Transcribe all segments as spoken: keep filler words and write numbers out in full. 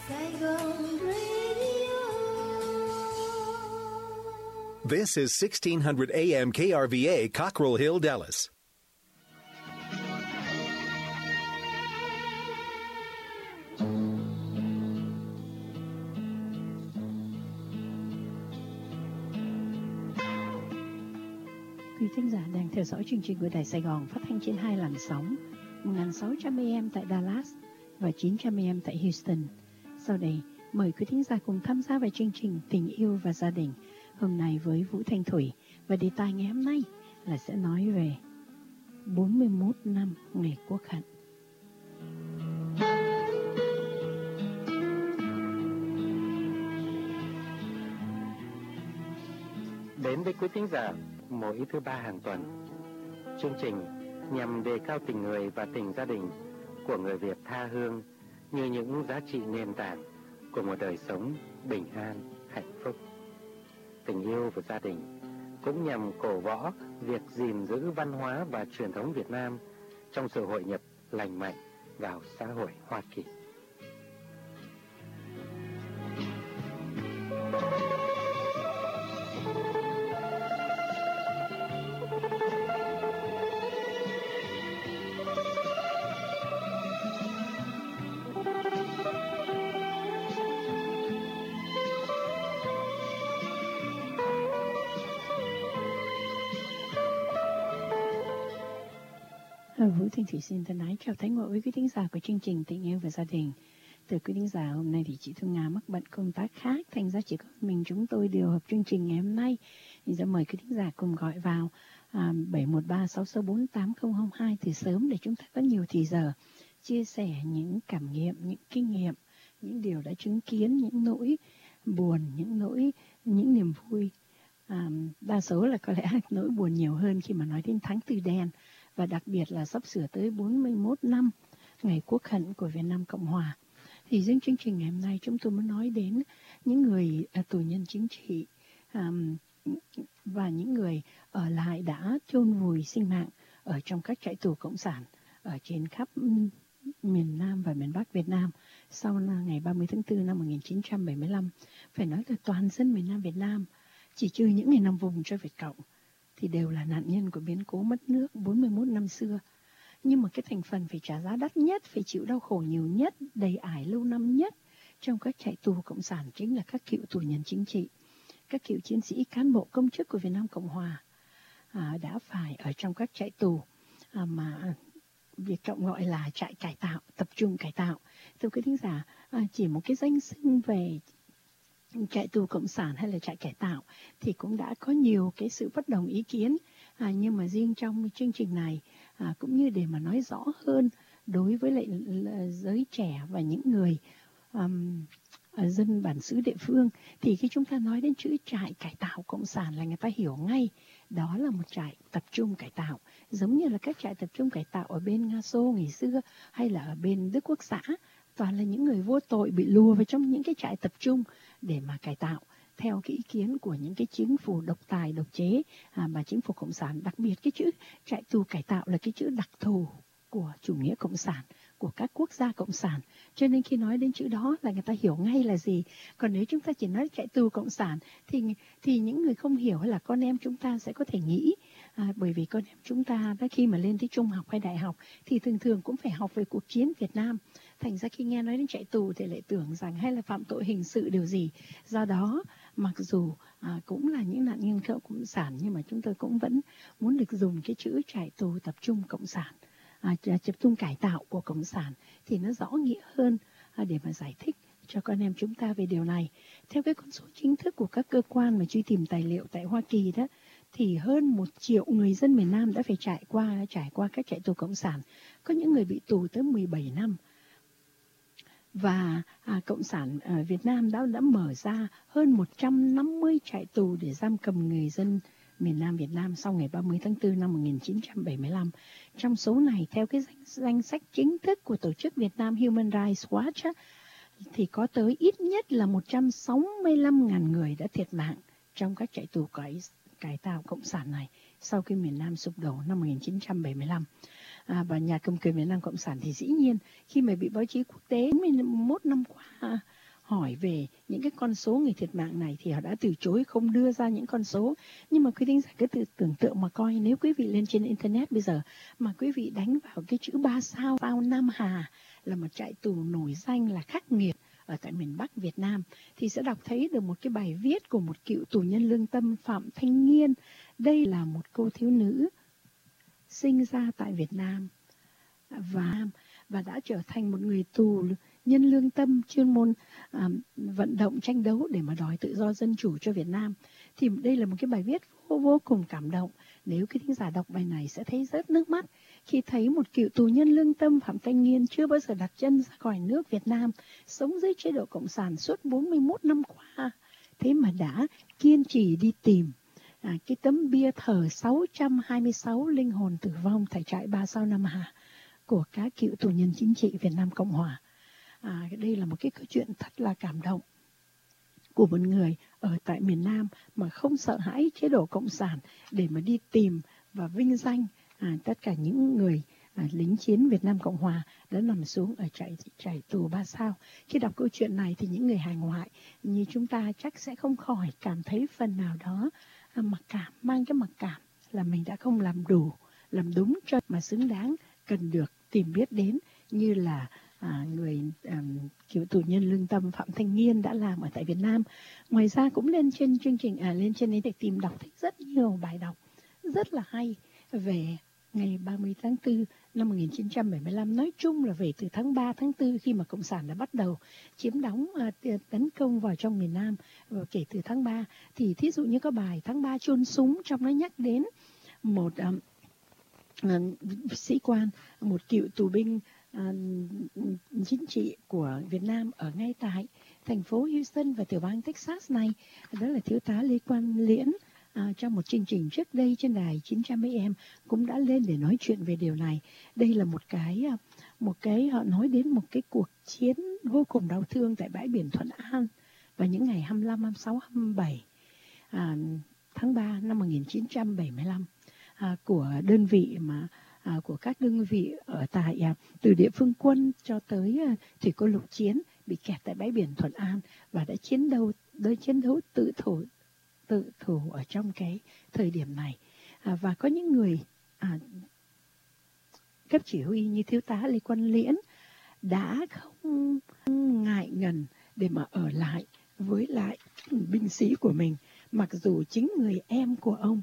Saigon Radio. This is sixteen hundred A M K R V A, Cockrell Hill, Dallas. Quý thính giả đang theo dõi chương trình của Đài Sài Gòn phát thanh trên hai làn sóng một nghìn sáu trăm A M tại Dallas và chín trăm A M tại Houston. Sau đây, mời quý thính giả cùng tham gia vào chương trình Tình yêu và gia đình hôm nay với Vũ Thanh Thủy. Và đề tài ngày hôm nay là sẽ nói về bốn mươi mốt năm ngày Quốc hận. Đến với quý thính giả mỗi thứ ba hàng tuần, chương trình nhằm đề cao tình người và tình gia đình của người Việt tha hương như những giá trị nền tảng của một đời sống bình an, hạnh phúc. Tình yêu và gia đình cũng nhằm cổ võ việc gìn giữ văn hóa và truyền thống Việt Nam trong sự hội nhập lành mạnh vào xã hội Hoa Kỳ. Vũ Thanh Thủy xin thân ái chào thái ngộ với quý thính giả của chương trình Tình yêu và gia đình. Từ quý thính giả hôm nay thì chị Thu Nga mắc bận công tác khác, thành ra chỉ có mình chúng tôi điều hợp chương trình ngày hôm nay. Thì sẽ mời quý thính giả cùng gọi vào à, bảy một ba sáu sáu bốn tám không không hai từ sớm để chúng ta có nhiều thì giờ chia sẻ những cảm nghiệm, những kinh nghiệm, những điều đã chứng kiến, những nỗi buồn, những nỗi, những niềm vui. À, đa số là có lẽ nỗi buồn nhiều hơn khi mà nói đến tháng Tư đen. Và đặc biệt là sắp sửa tới bốn mươi mốt năm ngày Quốc hận của Việt Nam Cộng Hòa. Thì riêng chương trình ngày hôm nay chúng tôi muốn nói đến những người à, tù nhân chính trị à, và những người ở lại đã chôn vùi sinh mạng ở trong các trại tù cộng sản ở trên khắp miền Nam và miền Bắc Việt Nam sau ngày ba mươi tháng tư năm một nghìn chín trăm bảy mươi lăm. Phải nói là toàn dân miền Nam Việt Nam, chỉ trừ những người nằm vùng cho Việt Cộng, thì đều là nạn nhân của biến cố mất nước bốn mươi mốt năm xưa. Nhưng mà cái thành phần phải trả giá đắt nhất, phải chịu đau khổ nhiều nhất, đầy ải lâu năm nhất trong các trại tù cộng sản chính là các cựu tù nhân chính trị, các cựu chiến sĩ cán bộ công chức của Việt Nam Cộng Hòa à, đã phải ở trong các trại tù à, mà Việt Cộng gọi là trại cải tạo, tập trung cải tạo. Thưa quý thính giả, à, chỉ một cái danh xưng về trại tù cộng sản hay là trại cải tạo thì cũng đã có nhiều cái sự bất đồng ý kiến, à, nhưng mà riêng trong chương trình này à, cũng như để mà nói rõ hơn đối với lại giới trẻ và những người um, dân bản xứ địa phương, thì khi chúng ta nói đến chữ trại cải tạo cộng sản là người ta hiểu ngay đó là một trại tập trung cải tạo, giống như là các trại tập trung cải tạo ở bên Nga Xô ngày xưa hay là ở bên Đức Quốc xã, toàn là những người vô tội bị lùa vào trong những cái trại tập trung để mà cải tạo theo cái ý kiến của những cái chính phủ độc tài, độc chế à, mà chính phủ cộng sản. Đặc biệt cái chữ trại tù cải tạo là cái chữ đặc thù của chủ nghĩa cộng sản, của các quốc gia cộng sản, cho nên khi nói đến chữ đó là người ta hiểu ngay là gì. Còn nếu chúng ta chỉ nói trại tù cộng sản thì thì những người không hiểu là con em chúng ta sẽ có thể nghĩ à, bởi vì con em chúng ta đã khi mà lên tới trung học hay đại học thì thường thường cũng phải học về cuộc chiến Việt Nam, thành ra khi nghe nói đến trại tù thì lại tưởng rằng hay là phạm tội hình sự điều gì. Do đó mặc dù à, cũng là những nạn nhân cộng sản nhưng mà chúng tôi cũng vẫn muốn được dùng cái chữ trại tù tập trung cộng sản, à, tập trung cải tạo của cộng sản thì nó rõ nghĩa hơn à, để mà giải thích cho con em chúng ta về điều này. Theo cái con số chính thức của các cơ quan mà truy tìm tài liệu tại Hoa Kỳ đó, thì hơn một triệu người dân miền Nam đã phải trải qua trải qua các trại tù cộng sản. Có những người bị tù tới mười bảy năm. Và à, Cộng sản ở Việt Nam đã, đã mở ra hơn một trăm năm mươi trại tù để giam cầm người dân miền Nam Việt Nam sau ngày ba mươi tháng tư năm một nghìn chín trăm bảy mươi lăm. Trong số này, theo cái danh, danh sách chính thức của tổ chức Việt Nam Human Rights Watch, thì có tới ít nhất là một trăm sáu mươi lăm nghìn người đã thiệt mạng trong các trại tù cải, cải tạo cộng sản này sau khi miền Nam sụp đổ năm một nghìn chín trăm bảy mươi lăm. À, và nhà cầm quyền Việt Nam Cộng sản thì dĩ nhiên khi mà bị báo chí quốc tế bốn mươi mốt năm qua hỏi về những cái con số người thiệt mạng này thì họ đã từ chối không đưa ra những con số. Nhưng mà quý thính giả cứ tự tưởng tượng mà coi, nếu quý vị lên trên internet bây giờ mà quý vị đánh vào cái chữ ba sao sao Nam Hà, là một trại tù nổi danh là khắc nghiệt ở tại miền Bắc Việt Nam, thì sẽ đọc thấy được một cái bài viết của một cựu tù nhân lương tâm Phạm Thanh Nghiên. Đây là một cô thiếu nữ sinh ra tại Việt Nam và và đã trở thành một người tù nhân lương tâm chuyên môn à, vận động tranh đấu để mà đòi tự do dân chủ cho Việt Nam. Thì đây là một cái bài viết vô, vô cùng cảm động. Nếu cái thính giả đọc bài này sẽ thấy rớt nước mắt khi thấy một cựu tù nhân lương tâm Phạm Thanh Nghiên chưa bao giờ đặt chân ra khỏi nước Việt Nam, sống dưới chế độ cộng sản suốt bốn mươi mốt năm qua, thế mà đã kiên trì đi tìm à, cái tấm bia thờ sáu trăm hai mươi sáu linh hồn tử vong tại trại ba sao Nam Hà của các cựu tù nhân chính trị Việt Nam Cộng Hòa. À, đây là một cái câu chuyện thật là cảm động của một người ở tại miền Nam mà không sợ hãi chế độ cộng sản để mà đi tìm và vinh danh à, tất cả những người à, lính chiến Việt Nam Cộng Hòa đã nằm xuống ở trại trại tù ba sao. Khi đọc câu chuyện này thì những người hải ngoại như chúng ta chắc sẽ không khỏi cảm thấy phần nào đó à, mặc cảm, mang cái mặc cảm là mình đã không làm đủ, làm đúng cho mà xứng đáng cần được tìm biết đến như là à, người um, cựu tù nhân lương tâm Phạm Thanh Nghiên đã làm ở tại Việt Nam. Ngoài ra cũng lên trên chương trình à, lên trên đấy để tìm đọc thấy rất nhiều bài đọc rất là hay về ngày ba mươi tháng tư năm một nghìn chín trăm bảy mươi lăm, nói chung là về từ tháng ba tháng tư khi mà cộng sản đã bắt đầu chiếm đóng à, tấn công vào trong miền Nam, và kể từ tháng ba thì thí dụ như có bài tháng ba chôn súng, trong nó nhắc đến một um, uh, sĩ quan, một cựu tù binh uh, chính trị của Việt Nam ở ngay tại thành phố Houston và tiểu bang Texas này, đó là thiếu tá Lê Quang Liễn. À, trong một chương trình trước đây trên đài chín trăm A M cũng đã lên để nói chuyện về điều này. Đây là một cái một cái họ nói đến một cái cuộc chiến vô cùng đau thương tại bãi biển Thuận An vào những ngày hai mươi lăm, hai mươi sáu, hai mươi bảy à, tháng ba năm một nghìn chín trăm bảy mươi lăm à, của đơn vị mà à, của các đơn vị ở tại à, từ địa phương quân cho tới à, thủy quân lục chiến bị kẹt tại bãi biển Thuận An và đã chiến đấu đối chiến đấu tự thủ tự thủ ở trong cái thời điểm này. À, và có những người à, cấp chỉ huy như thiếu tá Lê Quang Liễn đã không ngại ngần để mà ở lại với lại binh sĩ của mình, mặc dù chính người em của ông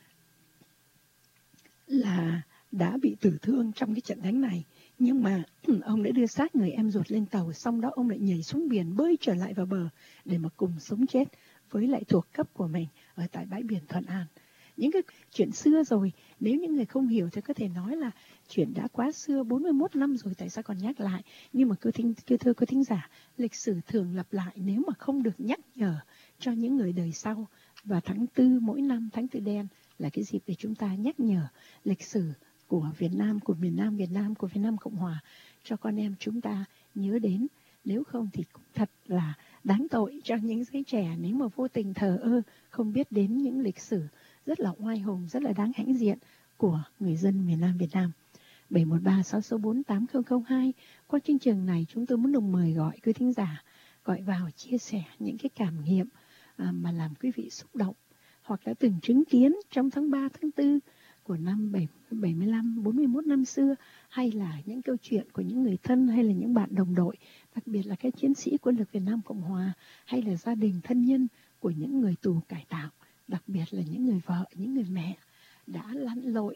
là đã bị tử thương trong cái trận đánh này, nhưng mà ông đã đưa xác người em ruột lên tàu, xong đó ông lại nhảy xuống biển bơi trở lại vào bờ để mà cùng sống chết với lại thuộc cấp của mình ở tại bãi biển Thuận An. Những cái chuyện xưa rồi, nếu những người không hiểu thì có thể nói là chuyện đã quá xưa, bốn mươi mốt năm rồi, tại sao còn nhắc lại. Nhưng mà cứ thính, cứ thưa quý thính giả, lịch sử thường lặp lại nếu mà không được nhắc nhở cho những người đời sau. Và tháng tư mỗi năm, tháng tư đen là cái dịp để chúng ta nhắc nhở lịch sử của Việt Nam, của miền Nam Việt Nam, của Việt Nam Cộng Hòa cho con em chúng ta nhớ đến. Nếu không thì cũng thật là đáng tội cho những giới trẻ nếu mà vô tình thờ ơ, không biết đến những lịch sử rất là oai hùng, rất là đáng hãnh diện của người dân miền Nam Việt Nam. bảy một ba sáu sáu bốn tám không không hai. Qua chương trình này chúng tôi muốn đồng mời gọi quý thính giả gọi vào chia sẻ những cái cảm nghiệm à, mà làm quý vị xúc động hoặc đã từng chứng kiến trong tháng ba, tháng tư của năm bảy mươi lăm, bốn mươi mốt năm xưa, hay là những câu chuyện của những người thân hay là những bạn đồng đội, đặc biệt là các chiến sĩ quân lực Việt Nam Cộng Hòa, hay là gia đình thân nhân của những người tù cải tạo, đặc biệt là những người vợ, những người mẹ đã lặn lội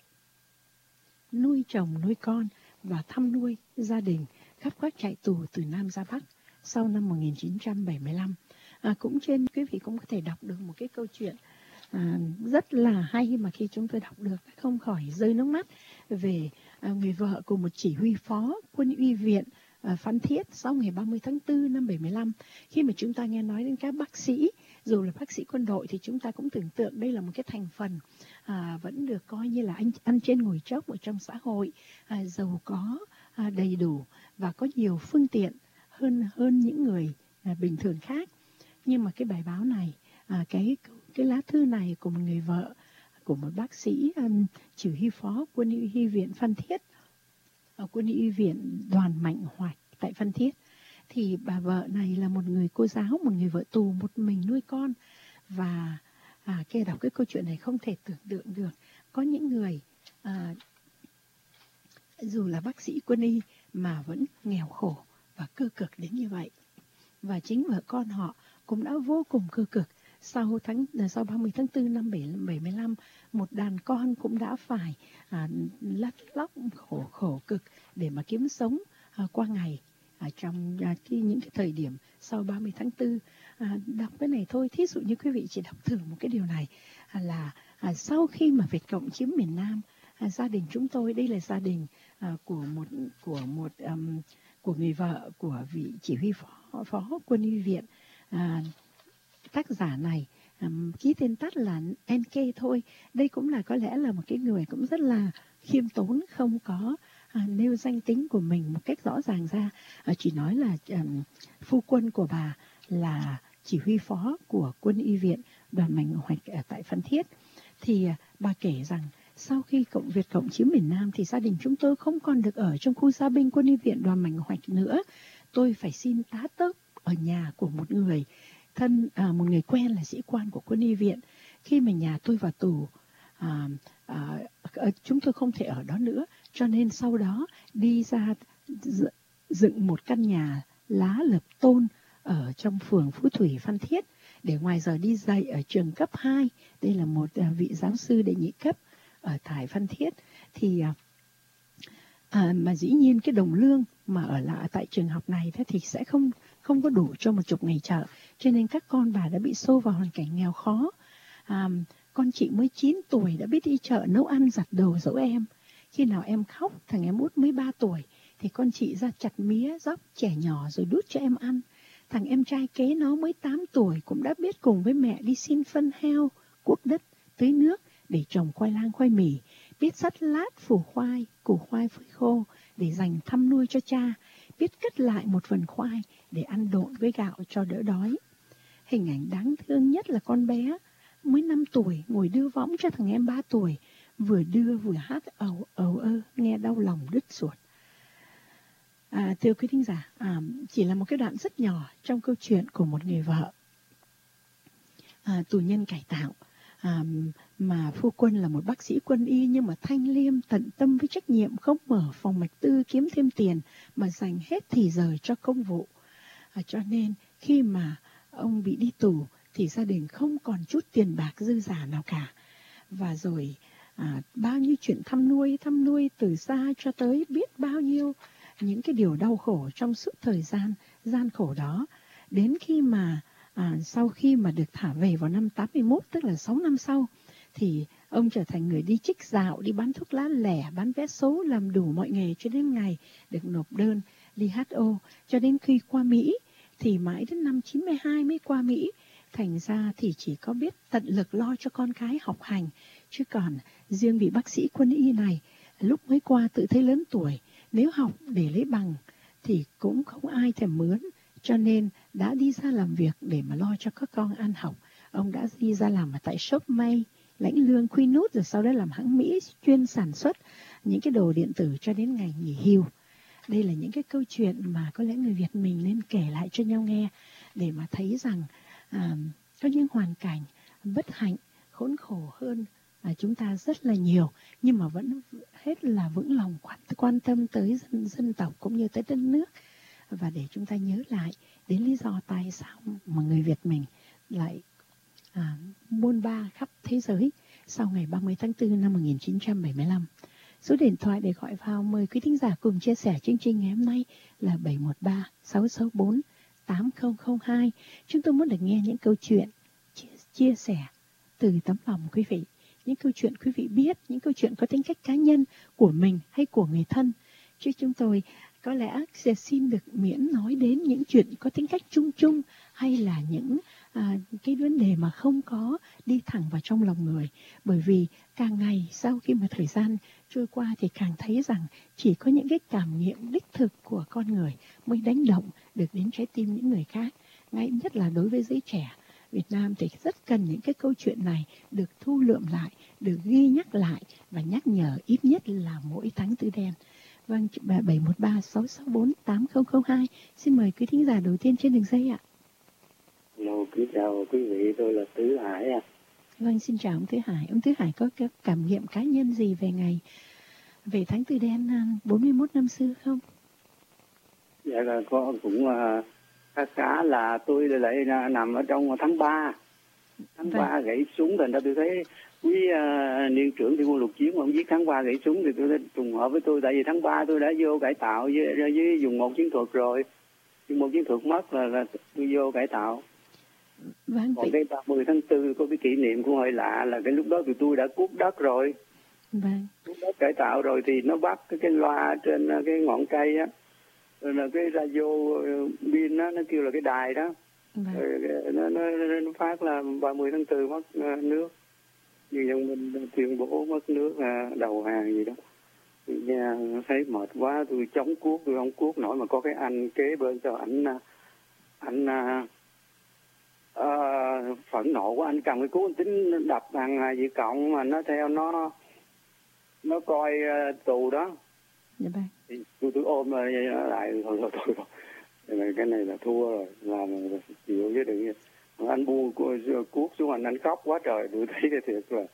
nuôi chồng, nuôi con và thăm nuôi gia đình khắp các trại tù từ Nam ra Bắc sau năm một nghìn chín trăm bảy mươi lăm. À, cũng trên quý vị cũng có thể đọc được một cái câu chuyện À, rất là hay mà khi chúng tôi đọc được không khỏi rơi nước mắt về à, người vợ của một chỉ huy phó quân y viện à, Phan Thiết sau ngày ba mươi tháng tư năm bảy mươi lăm. Khi mà chúng ta nghe nói đến các bác sĩ, dù là bác sĩ quân đội thì chúng ta cũng tưởng tượng đây là một cái thành phần à, vẫn được coi như là anh ăn trên ngồi chốc ở trong xã hội, à, giàu có, à, đầy đủ và có nhiều phương tiện hơn hơn những người à, bình thường khác. Nhưng mà cái bài báo này, à, cái cái lá thư này của một người vợ của một bác sĩ um, chỉ huy phó quân y viện Phan Thiết, ở quân y viện Đoàn Mạnh Hoạch tại Phan Thiết, thì bà vợ này là một người cô giáo, một người vợ tù, một mình nuôi con. Và à, khi đọc cái câu chuyện này không thể tưởng tượng được có những người à, dù là bác sĩ quân y mà vẫn nghèo khổ và cơ cực đến như vậy. Và chính vợ con họ cũng đã vô cùng cơ cực. Sau tháng sau ba mươi tháng tư năm bảy mươi lăm, một đàn con cũng đã phải à, lắt lóc khổ khổ cực để mà kiếm sống à, qua ngày à, trong à, cái, những cái thời điểm sau ba mươi tháng tư. À, đọc cái này thôi, thí dụ như quý vị chỉ đọc thử một cái điều này à, là à, sau khi mà Việt Cộng chiếm miền Nam, à, gia đình chúng tôi, đây là gia đình à, của một của một um, của người vợ của vị chỉ huy phó, phó quân y viện. À, tác giả này um, ký tên tắt là en ca thôi. Đây cũng là có lẽ là một cái người cũng rất là khiêm tốn, không có à, nêu danh tính của mình một cách rõ ràng ra, à, chỉ nói là um, phu quân của bà là chỉ huy phó của quân y viện đoàn Mạnh Hoạch ở tại Phan Thiết. Thì à, bà kể rằng sau khi Cộng Việt Cộng chiếm miền Nam thì gia đình chúng tôi không còn được ở trong khu gia binh quân y viện đoàn Mạnh Hoạch nữa. Tôi phải xin tá túc ở nhà của một người thân, à, một người quen là sĩ quan của quân y viện. Khi mà nhà tôi vào tù, à, à, chúng tôi không thể ở đó nữa, cho nên sau đó đi ra dựng một căn nhà lá lập tôn ở trong phường Phú Thủy, Phan Thiết, để ngoài giờ đi dạy ở trường cấp hai. Đây là một à, vị giáo sư đệ nhị cấp ở tại Phan Thiết. Thì à, à, mà dĩ nhiên cái đồng lương mà ở lại tại trường học này thế thì sẽ không không có đủ cho một chục ngày chợ, cho nên các con bà đã bị xô vào hoàn cảnh nghèo khó. À, con chị mới chín tuổi đã biết đi chợ nấu ăn, giặt đồ dỗ em. Khi nào em khóc, thằng em út mới ba tuổi thì con chị ra chặt mía dóc chẻ nhỏ rồi đút cho em ăn. Thằng em trai kế nó mới tám tuổi cũng đã biết cùng với mẹ đi xin phân heo, cuốc đất, tưới nước để trồng khoai lang khoai mì, biết sắt lát phủ khoai, củ khoai phơi khô để dành thăm nuôi cho cha, biết cất lại một phần khoai để ăn độn với gạo cho đỡ đói. Hình ảnh đáng thương nhất là con bé mới năm tuổi ngồi đưa võng cho thằng em ba tuổi, vừa đưa vừa hát ầu ầu ơ, nghe đau lòng đứt ruột. À, thưa quý thính giả, à, chỉ là một cái đoạn rất nhỏ trong câu chuyện của một người vợ à, tù nhân cải tạo, à, mà phu quân là một bác sĩ quân y nhưng mà thanh liêm, tận tâm với trách nhiệm, không mở phòng mạch tư kiếm thêm tiền mà dành hết thì giờ cho công vụ. À, cho nên khi mà ông bị đi tù thì gia đình không còn chút tiền bạc dư giả nào cả. Và rồi à, bao nhiêu chuyện thăm nuôi, thăm nuôi từ xa cho tới biết bao nhiêu những cái điều đau khổ trong suốt thời gian gian khổ đó. Đến khi mà à, sau khi mà được thả về vào năm tám mươi mốt, tức là sáu năm sau, thì ông trở thành người đi trích dạo, đi bán thuốc lá lẻ, bán vé số, làm đủ mọi nghề cho đến ngày được nộp đơn đê hát ô. Cho đến khi qua Mỹ thì mãi đến năm chín mươi hai mới qua Mỹ. Thành ra thì chỉ có biết tận lực lo cho con cái học hành. Chứ còn riêng vị bác sĩ quân y này, lúc mới qua tự thấy lớn tuổi, nếu học để lấy bằng thì cũng không ai thèm mướn, cho nên đã đi ra làm việc để mà lo cho các con ăn học. Ông đã đi ra làm ở tại shop may, lãnh lương khuy nút, rồi sau đó làm hãng Mỹ chuyên sản xuất những cái đồ điện tử cho đến ngày nghỉ hưu. Đây là những cái câu chuyện mà có lẽ người Việt mình nên kể lại cho nhau nghe, để mà thấy rằng à, có những hoàn cảnh bất hạnh, khốn khổ hơn à, chúng ta rất là nhiều, nhưng mà vẫn hết là vững lòng quan, quan tâm tới dân, dân tộc cũng như tới đất nước. Và để chúng ta nhớ lại đến lý do tại sao mà người Việt mình lại à, buôn ba khắp thế giới sau ngày ba mươi tháng tư năm một nghìn chín trăm bảy mươi lăm. Số điện thoại để gọi vào mời quý thính giả cùng chia sẻ chương trình ngày hôm nay là bảy một ba sáu sáu bốn tám không không hai. Chúng tôi muốn được nghe những câu chuyện chia, chia sẻ từ tấm lòng quý vị, những câu chuyện quý vị biết, những câu chuyện có tính cách cá nhân của mình hay của người thân. Chứ chúng tôi có lẽ sẽ xin được miễn nói đến những chuyện có tính cách chung chung, hay là những à, cái vấn đề mà không có đi thẳng vào trong lòng người. Bởi vì càng ngày sau khi mà thời gian trôi qua thì càng thấy rằng chỉ có những cái cảm nghiệm đích thực của con người mới đánh động được đến trái tim những người khác. Ngay nhất là đối với giới trẻ Việt Nam thì rất cần những cái câu chuyện này được thu lượm lại, được ghi nhắc lại và nhắc nhở ít nhất là mỗi tháng Tư Đen. Vâng, bảy một ba sáu sáu bốn tám không không hai. Xin mời quý thính giả đầu tiên trên đường dây ạ. Hello, kính chào quý vị, tôi là Tứ Hải ạ. Vâng, xin chào ông Tứ Hải. Ông Tứ Hải có cái cảm nghiệm cá nhân gì về ngày, về tháng Tư Đen bốn mươi mốt năm xưa không? Dạ là có cũng uh, khá khá là tôi lại nằm ở trong tháng ba. Tháng vâng. ba gãy súng, thành ra tôi thấy quý uh, niên trưởng thì quân lục chiến mà ông viết tháng ba gãy súng thì tôi thấy trùng hợp với tôi, tại vì tháng ba tôi đã vô cải tạo với, với dùng một chiến thuật rồi. Dùng một chiến thuật mất là, là tôi vô cải tạo. Vâng, còn cái ba mươi tháng tư có cái kỷ niệm cũng hơi lạ là cái lúc đó thì tôi đã cuốc đất rồi. Vâng. Cuốc đất cải tạo rồi thì nó bắt cái, cái loa trên cái ngọn cây á, rồi là cái radio pin nó nó kêu là cái đài đó. Vâng. Rồi nó, nó, nó phát là ba mươi tháng tư mất uh, nước, như dân minh tuyên bố mất nước uh, đầu hàng gì đó. Tôi nghe thấy mệt quá, tôi chống cuốc, tôi không cuốc nổi, mà có cái anh kế bên cho ảnh ảnh uh, Uh, phẫn nộ của anh cầm cái cuốc, anh tính đập thằng Việt Cộng mà nó theo nó nó coi uh, tù đó. Dạ vâng. Thì tôi tôi ôm lại thôi thôi thôi thôi, cái này là thua rồi, làm chịu chứ đừng. Anh buông cuốc xuống, anh anh khóc quá trời. Tôi thấy cái thiệt là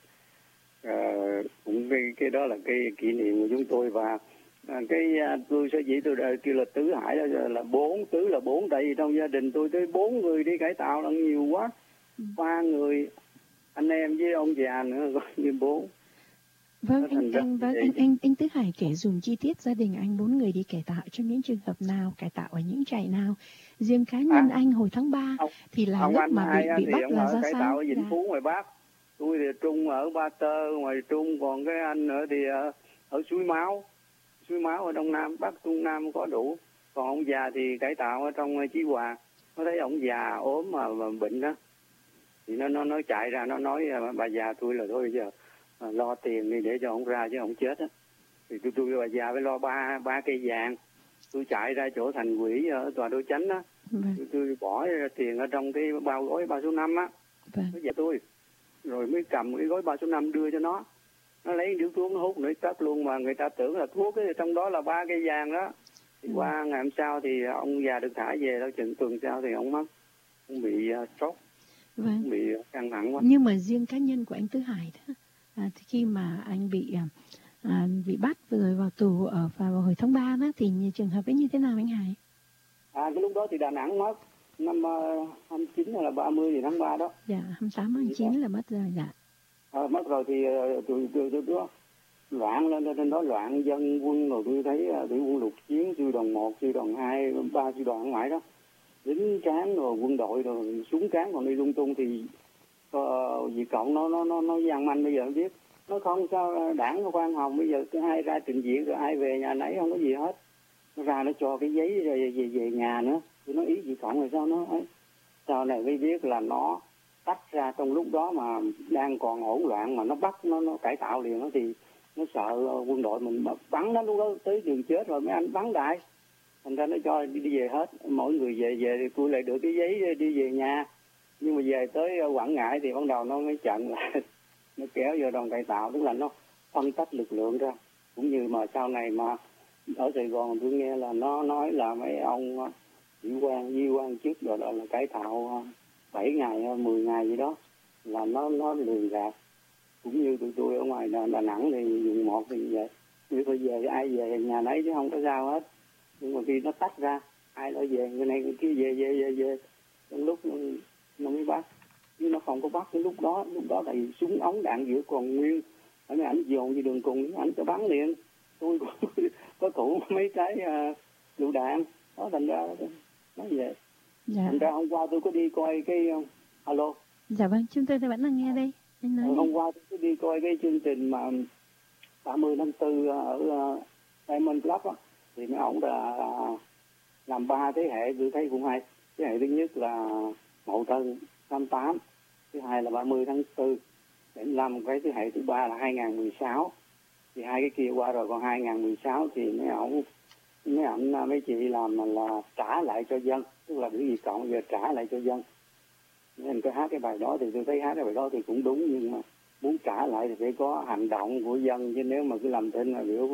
uh, cũng cái cái đó là cái kỷ niệm của chúng tôi. Và À, cái à, tôi sở dĩ tôi đã kêu là Tứ Hải đó là bốn, Tứ là bốn, tại vì trong gia đình tôi tới bốn người đi cải tạo là nhiều quá, ba người anh em với ông già nữa gọi như bốn. Vâng, anh, anh, vâng anh, anh, anh Tứ Hải kể dùng chi tiết gia đình anh bốn người đi cải tạo trong những trường hợp nào, cải tạo ở những trại nào. Riêng cá nhân à, anh hồi tháng ba ông, thì là lúc mà bị, bị bắt là ra cải sao? Tạo ở Vĩnh dạ. Phú ngoài Bắc, tôi thì Trung ở Ba Tơ ngoài Trung, còn cái anh nữa thì ở, ở Suối Máu. Suối Máu ở Đông Nam, Bắc Trung Nam có đủ. Còn ông già thì cải tạo ở trong Chí Hòa. Nó thấy ông già ốm mà, mà bệnh đó, thì nó nó nó chạy ra nó nói bà già tôi là thôi giờ lo tiền đi để cho ông ra chứ ông chết á. Thì tôi tôi bà già phải lo ba ba cây vàng. Tôi chạy ra chỗ thành quỹ ở tòa Đô Chánh á. Vâng. Tôi, tôi bỏ tiền ở trong cái bao gói ba số năm á. Vâng. Nó về tôi rồi mới cầm cái gói ba số năm đưa cho nó. Nó lấy điếu thuốc nó hút nổi tất luôn, mà người ta tưởng là thuốc ấy, trong đó là ba cây vàng đó. Thì ừ. qua ngày hôm sau thì ông già được thả về, đâu chừng tuần sau thì ông mất, ông bị uh, stroke, vâng. ông bị căng thẳng quá. Nhưng mà riêng cá nhân của anh Tứ Hải đó, à, thì khi mà anh bị à, bị bắt rồi vào tù ở vào hồi tháng ba đó, thì trường hợp ấy như thế nào anh Hải? À cái lúc đó thì Đà Nẵng mất năm uh, hai mươi chín hay là ba mươi thì tháng ba đó. Dạ, hai mươi tám, hai mươi chín là mất rồi, dạ. À, mất rồi thì tôi tôi tôi đó loạn lên trên đó, loạn dân quân rồi tôi thấy đội quân lục chiến sư đoàn một, sư đoàn hai, ba sư đoàn ở ngoài đó, lính tráng rồi quân đội rồi súng cán còn đi lung tung thì uh, Việt Cộng nó nó nó nó gian manh. Bây giờ không biết nó không sao đảng nó khoan hồng, bây giờ cứ ai ra trình diện rồi ai về nhà nấy không có gì hết, nó ra nó cho cái giấy rồi về về nhà nữa. Tôi nói ý Việt Cộng rồi sao nó ấy, sau này mới biết là nó tách ra trong lúc đó mà đang còn hỗn loạn mà nó bắt nó, nó cải tạo liền đó, thì nó sợ quân đội mình bắn nó, lúc đó tới đường chết rồi mấy anh bắn đại, thành ra nó cho đi, đi về hết, mỗi người về về thì tôi lại được cái giấy đi về nhà. Nhưng mà về tới Quảng Ngãi thì bắt đầu nó mới chặn lại, nó kéo vô đoàn cải tạo, tức là nó phân tách lực lượng ra. Cũng như mà sau này mà ở Sài Gòn tôi nghe là nó nói là mấy ông sĩ quan di quan chức rồi đó là cải tạo bảy ngày mười ngày gì đó là nó nó lường gạt. Cũng như tụi tôi ở ngoài Đà, Đà Nẵng thì dùng một thì vậy, như thôi về ai về nhà nấy chứ không có sao hết. Nhưng mà khi nó tách ra ai nói về người này người kia về về về về trong lúc nó mới bắt, nhưng nó không có bắt cái lúc đó. Lúc đó tại vì súng ống đạn giữa còn nguyên, ở mấy ảnh dồn như đường cùng ảnh cho bắn liền. Tôi có, có tủ mấy cái uh, lựu đạn đó, thành ra nói về. Dạ. Thành ra hôm qua tôi có đi coi cái uh, alo. Dạ vâng, chúng tôi vẫn đang nghe đây. Anh nói hôm đi. Qua tôi có đi coi cái chương trình mà ba mươi tháng tư ở uh, Diamond Club á, thì mấy ông là uh, làm ba thế hệ, tôi thấy cũng hay. Thế hệ thứ nhất là Mậu Thân tám tám, thứ hai là ba mươi tháng tư bảy mươi lăm, cái thứ hệ thứ ba là hai nghìn mười sáu. Thì hai cái kia qua rồi, còn hai nghìn mười sáu thì mấy ông mấy anh mấy chị làm là, là trả lại cho dân, tức là cái gì cộng giờ trả lại cho dân. Nên tôi hát cái bài đó thì tôi thấy hát cái bài đó thì cũng đúng, nhưng mà muốn trả lại thì phải có hành động của dân, chứ nếu mà cứ làm tin là biểu mà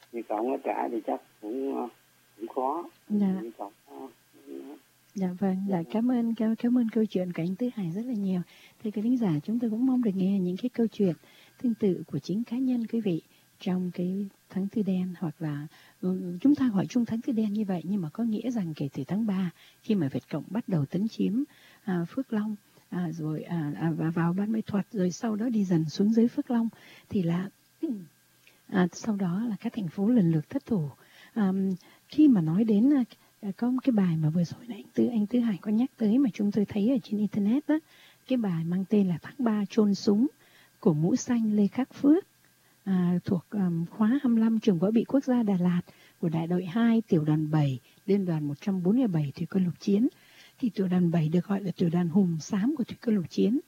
thì cộng nó trả thì chắc cũng cũng khó. Dạ. Thì cộng, Dạ vâng, dạ cảm ơn cảm, cảm ơn câu chuyện của anh Tứ Hải rất là nhiều. Thưa quý thính giả, chúng tôi cũng mong được nghe những cái câu chuyện tương tự của chính cá nhân quý vị trong cái tháng Tư Đen, hoặc là ừ, chúng ta gọi chung tháng Tư Đen như vậy, nhưng mà có nghĩa rằng kể từ tháng ba khi mà Việt Cộng bắt đầu tấn chiếm à, Phước Long, à, rồi à, à, và vào Ban Mê Thuật, rồi sau đó đi dần xuống dưới Phước Long, thì là à, sau đó là các thành phố lần lượt thất thủ. À, khi mà nói đến à, có một cái bài mà vừa rồi này anh Tư anh Tứ Hải có nhắc tới mà chúng tôi thấy ở trên internet đó, cái bài mang tên là Tháng ba chôn súng của Mũ Xanh Lê Khắc Phước, à, thuộc um, khóa hai mươi lăm trường võ bị quốc gia Đà Lạt của đại đội hai tiểu đoàn bảy liên đoàn một trăm bốn mươi bảy thủy quân lục chiến. Thì tiểu đoàn bảy được gọi là tiểu đoàn hùm xám của thủy quân lục chiến.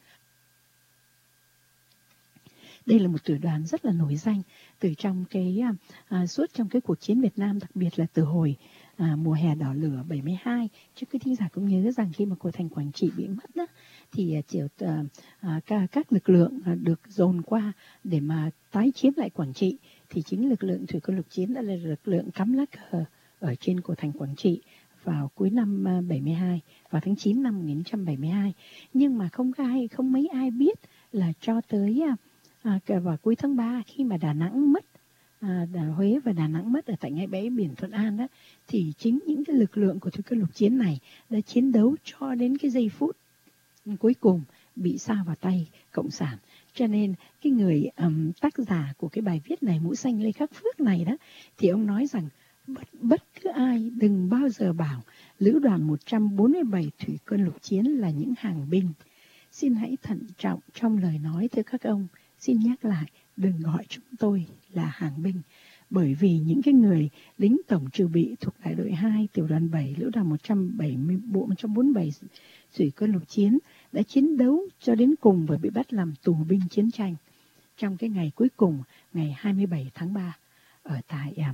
Đây là một tiểu đoàn rất là nổi danh từ trong cái à, suốt trong cái cuộc chiến Việt Nam, đặc biệt là từ hồi à, mùa hè đỏ lửa bảy mươi hai. Chứ quý thính giả cũng nhớ rằng khi mà cổ thành Quảng Trị bị mất đó, thì à, chiều, à, à, các, các lực lượng à, được dồn qua để mà tái chiếm lại Quảng Trị, thì chính lực lượng thủy quân lục chiến đã là lực lượng cắm lá cờ ở trên cổ thành Quảng Trị vào cuối năm bảy mươi hai, vào tháng chín năm một nghìn chín trăm bảy mươi hai. Nhưng mà không ai không mấy ai biết là cho tới à, vào cuối tháng ba, khi mà Đà Nẵng mất, à, Đà, Huế và Đà Nẵng mất ở tại ngay bãi biển Thuận An đó, thì chính những cái lực lượng của thủy quân lục chiến này đã chiến đấu cho đến cái giây phút cuối cùng bị sa vào tay Cộng sản. Cho nên cái người um, tác giả của cái bài viết này, Mũ Xanh Lê Khắc Phước này đó, thì ông nói rằng bất, bất cứ ai đừng bao giờ bảo lữ đoàn một trăm bốn mươi bảy thủy quân lục chiến là những hàng binh. Xin hãy thận trọng trong lời nói thưa các ông. Xin nhắc lại, đừng gọi chúng tôi là hàng binh, bởi vì những cái người lính tổng trừ bị thuộc đại đội hai tiểu đoàn bảy lữ đoàn một trăm bảy mươi bộ một trăm bốn mươi bảy thủy quân lục chiến đã chiến đấu cho đến cùng và bị bắt làm tù binh chiến tranh trong cái ngày cuối cùng, ngày hai mươi bảy tháng ba ở tại à,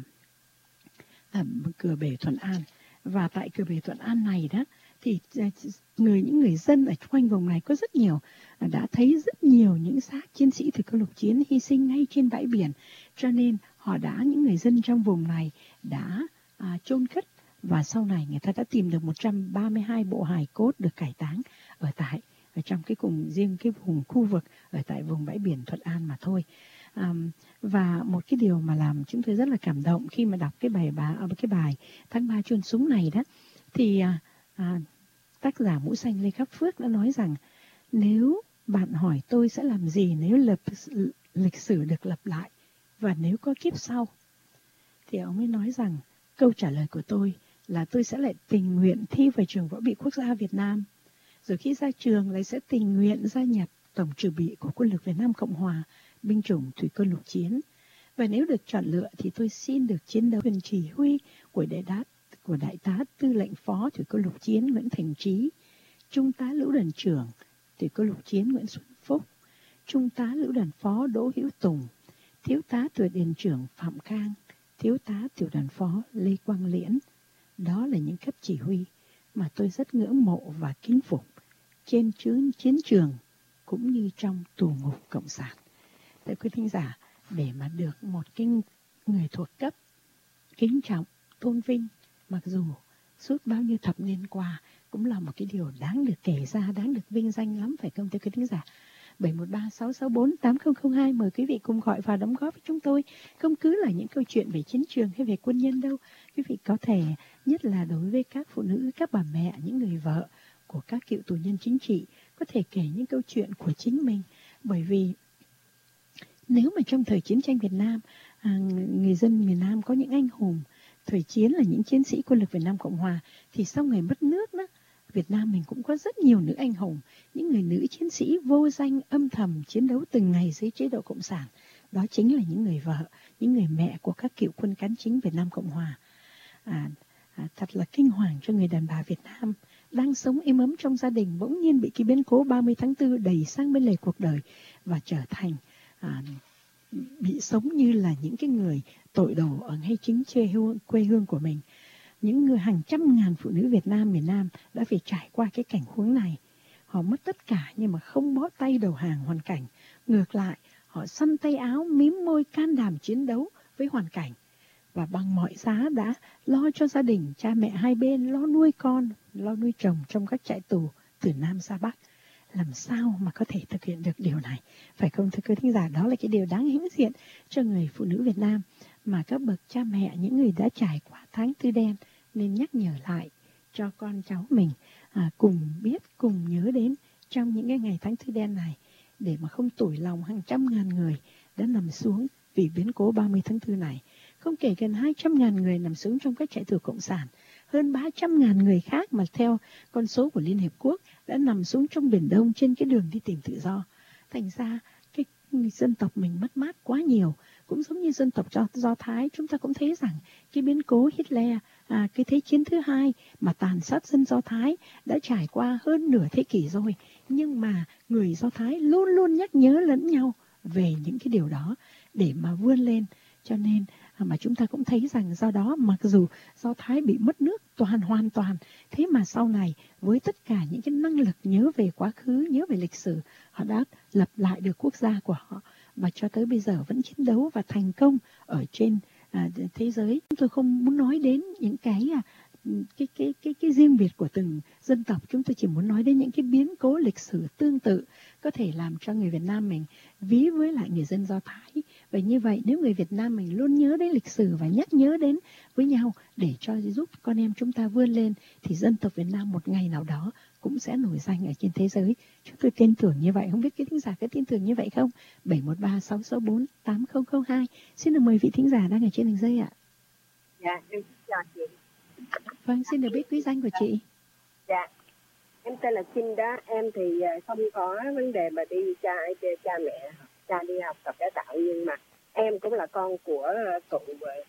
à, cửa bể Thuận An. Và tại cửa bể Thuận An này đó, thì người những người dân ở quanh vùng này có rất nhiều đã thấy rất nhiều những xác chiến sĩ thủy quân lục chiến hy sinh ngay trên bãi biển, cho nên họ đã những người dân trong vùng này đã à, chôn cất, và sau này người ta đã tìm được một trăm ba mươi hai bộ hài cốt được cải táng ở tại ở trong cái cùng riêng cái vùng khu vực ở tại vùng bãi biển Thuận An mà thôi. À, và một cái điều mà làm chúng tôi rất là cảm động khi mà đọc cái bài bà cái bài Tháng ba chôn súng này đó, thì à, à, tác giả Mũ Xanh Lê Khắc Phước đã nói rằng nếu bạn hỏi tôi sẽ làm gì nếu lập, lịch sử được lập lại và nếu có kiếp sau, thì ông ấy nói rằng câu trả lời của tôi là tôi sẽ lại tình nguyện thi vào trường võ bị quốc gia Việt Nam, rồi khi ra trường lại sẽ tình nguyện gia nhập tổng trừ bị của quân lực Việt Nam Cộng Hòa, binh chủng thủy quân lục chiến. Và nếu được chọn lựa thì tôi xin được chiến đấu quyền chỉ huy của đại tá của đại tá tư lệnh phó thủy quân lục chiến Nguyễn Thành Trí, trung tá lữ đoàn trưởng thủy quân lục chiến Nguyễn Xuân Phúc, trung tá lữ đoàn phó Đỗ Hữu Tùng, thiếu tá thủy điện trưởng Phạm Khang, thiếu tá tiểu đoàn phó Lê Quang Liễn. Đó là những cấp chỉ huy mà tôi rất ngưỡng mộ và kính phục trên chiến trường cũng như trong tù ngục cộng sản. Thưa quý thính giả, để mà được một cái người thuộc cấp kính trọng, tôn vinh, mặc dù suốt bao nhiêu thập niên qua, cũng là một cái điều đáng được kể ra, đáng được vinh danh lắm, phải không thưa quý thính giả? bảy một ba sáu sáu bốn tám không không hai, mời quý vị cùng gọi và đóng góp với chúng tôi. Không cứ là những câu chuyện về chiến trường hay về quân nhân đâu. Quý vị có thể, nhất là đối với các phụ nữ, các bà mẹ, những người vợ của các cựu tù nhân chính trị, có thể kể những câu chuyện của chính mình. Bởi vì nếu mà trong thời chiến tranh Việt Nam, à, người dân miền Nam có những anh hùng thời chiến là những chiến sĩ quân lực Việt Nam Cộng Hòa, thì sau ngày mất nước đó, Việt Nam mình cũng có rất nhiều nữ anh hùng, những người nữ chiến sĩ vô danh âm thầm chiến đấu từng ngày dưới chế độ Cộng sản. Đó chính là những người vợ, những người mẹ của các cựu quân cán chính Việt Nam Cộng Hòa. À, à, thật là kinh hoàng cho người đàn bà Việt Nam đang sống êm ấm trong gia đình, bỗng nhiên bị cái biến cố ba mươi tháng tư đẩy sang bên lề cuộc đời và trở thành à, bị sống như là những cái người tội đồ ở ngay chính quê hương, quê hương của mình. Những người hàng trăm ngàn phụ nữ Việt Nam miền Nam đã phải trải qua cái cảnh huống này. Họ mất tất cả nhưng mà không bó tay đầu hàng hoàn cảnh. Ngược lại, họ xăn tay áo, mím môi can đảm chiến đấu với hoàn cảnh. và bằng mọi giá đã lo cho gia đình, cha mẹ hai bên, lo nuôi con, lo nuôi chồng trong các trại tù từ Nam ra Bắc. Làm sao mà có thể thực hiện được điều này? Phải không thưa quý thính giả? Đó là cái điều đáng hãnh diện cho người phụ nữ Việt Nam mà các bậc cha mẹ, những người đã trải qua tháng tư đen nên nhắc nhở lại cho con cháu mình à, cùng biết, cùng nhớ đến trong những cái ngày tháng tư đen này, để mà không tủi lòng hàng trăm ngàn người đã nằm xuống vì biến cố ba mươi tháng tư này. Không kể gần hai trăm ngàn người nằm xuống trong các trại tù cộng sản, hơn ba trăm ngàn người khác mà theo con số của Liên Hiệp Quốc đã nằm xuống trong Biển Đông trên cái đường đi tìm tự do. Thành ra cái dân tộc mình mất mát quá nhiều. Cũng giống như dân tộc Do, Do Thái, chúng ta cũng thấy rằng cái biến cố Hitler, à, cái Thế chiến thứ hai mà tàn sát dân Do Thái đã trải qua hơn nửa thế kỷ rồi. Nhưng mà người Do Thái luôn luôn nhắc nhớ lẫn nhau về những cái điều đó để mà vươn lên. Cho nên mà chúng ta cũng thấy rằng do đó mặc dù Do Thái bị mất nước toàn hoàn toàn, thế mà sau này với tất cả những cái năng lực nhớ về quá khứ, nhớ về lịch sử, họ đã lập lại được quốc gia của họ và cho tới bây giờ vẫn chiến đấu và thành công ở trên à, thế giới. Chúng tôi không muốn nói đến những cái à, cái cái cái cái riêng biệt của từng dân tộc, chúng tôi chỉ muốn nói đến những cái biến cố lịch sử tương tự có thể làm cho người Việt Nam mình ví với lại người dân Do Thái. Và như vậy nếu người Việt Nam mình luôn nhớ đến lịch sử và nhắc nhớ đến với nhau để cho giúp con em chúng ta vươn lên, thì dân tộc Việt Nam một ngày nào đó cũng sẽ nổi danh ở trên thế giới. Chúng tôi tin tưởng như vậy. Không biết cái thính giả có tin tưởng như vậy không? bảy một ba sáu sáu bốn tám không không hai. Xin được mời vị thính giả đang ở trên đường dây ạ. Dạ, em chào chị. Vâng, xin được biết quý danh của chị. Dạ, em tên là Trinh đó. Em thì không có vấn đề mà đi cha, cha mẹ, cha đi học tập cải tạo, nhưng mà em cũng là con của cựu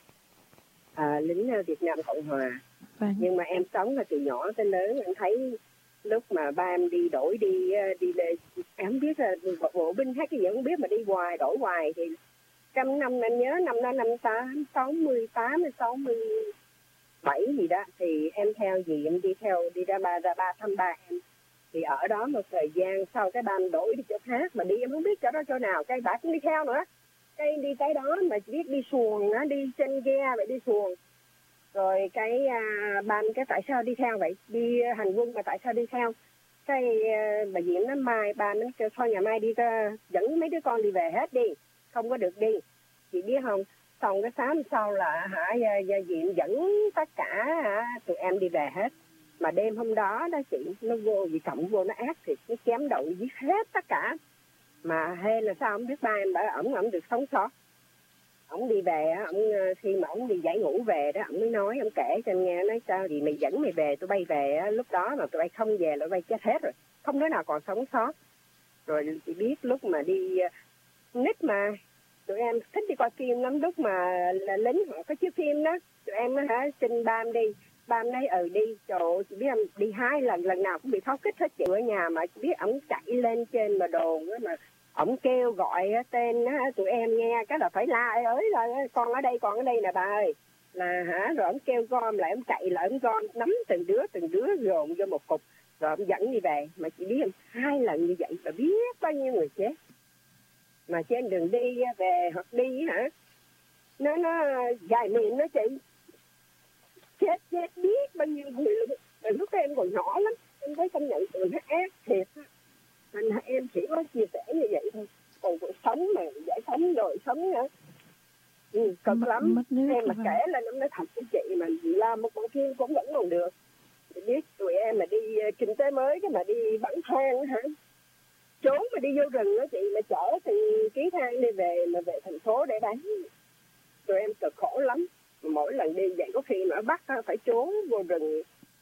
à, lính Việt Nam Cộng Hòa. Vâng. Nhưng mà em sống là từ nhỏ tới lớn, em thấy lúc mà ba em đi đổi đi đi lên, em không biết là bộ binh hay cái gì không biết mà đi hoài đổi hoài thì trăm năm em nhớ năm đó năm tám sáu mươi tám hay sáu mươi bảy gì đó thì em theo gì em đi theo đi ra ba ra ba thăm ba em, thì ở đó một thời gian sau cái ba em đổi đi chỗ khác mà đi em không biết chỗ đó chỗ nào, cái bà cũng đi theo nữa, cái đi tới đó mà chỉ biết đi xuồng á, đi trên ghe vậy đi xuồng. Rồi cái à, ban cái tại sao đi theo vậy, đi hành quân mà tại sao đi theo, cái à, bà Diệm nó mai ba nó kêu thôi nhà mai đi ra, dẫn mấy đứa con đi về hết đi, không có được đi. Chị biết không, xong cái sáng sau là hả Gia Diệm dẫn tất cả hả, tụi em đi về hết. Mà đêm hôm đó đó chị, nó vô gì cộng vô nó ác thì nó chém đầu giết hết tất cả. Mà hên là sao không biết ba em bảo ổng ổng được sống sót. Ông đi về á, ông khi mà ông đi giải ngũ về đó, ông mới nói, ông kể cho anh nghe, nói sao thì mày dẫn mày về, tụi bay về á, lúc đó mà tụi bay không về là tụi bay chết hết rồi, không đứa nào còn sống sót. Rồi chị biết lúc mà đi nít mà tụi em thích đi coi phim lắm, lúc mà là lính họ có chiếu phim đó, tụi em á hả xin ba em đi, ba em nói ừ đi, trời ơi, chị biết em đi hai lần, lần nào cũng bị pháo kích hết chị ở nhà, mà chị biết ổng chạy lên trên mà đồn á, mà ổng kêu gọi tên á, tụi em nghe cái là phải la ơi là con ở đây, con ở đây nè bà ơi, là hả, rồi ổng kêu gom lại, ổng chạy lại, ổng gom nắm từng đứa từng đứa dồn vô một cục rồi ổng dẫn đi về. Mà chị biết em hai lần như vậy và biết bao nhiêu người chết, mà trên đường đi về hoặc đi hả, nó nó dài miệng nó chị, chết chết biết bao nhiêu người. Lúc em còn nhỏ lắm em thấy công nhận tụi nó ác thiệt, thành ra em chỉ có chia sẻ như vậy thôi. Còn cuộc sống mà giải phóng rồi sống nữa ừ, cực mất, lắm mất em mà kể lên em nói thật với chị, mà làm một bộ phim cũng vẫn còn được. Chị biết tụi em mà đi kinh tế mới cái mà đi bắn than hả, trốn mà đi vô rừng đó chị, mà chở thì ký than đi về mà về thành phố để bán. Tụi em cực khổ lắm, mỗi lần đi vậy có khi mà ở Bắc phải trốn vô rừng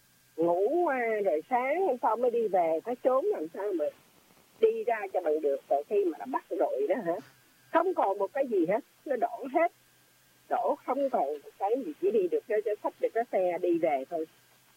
ngủ rồi sáng hôm sau mới đi về, phải trốn làm sao mà đi ra cho bằng được. Rồi khi mà đã bắt rồi đó hả, không còn một cái gì hết, nó đổ hết, đổ không còn một cái gì, chỉ đi được cho cho sách được cái xe đi về thôi.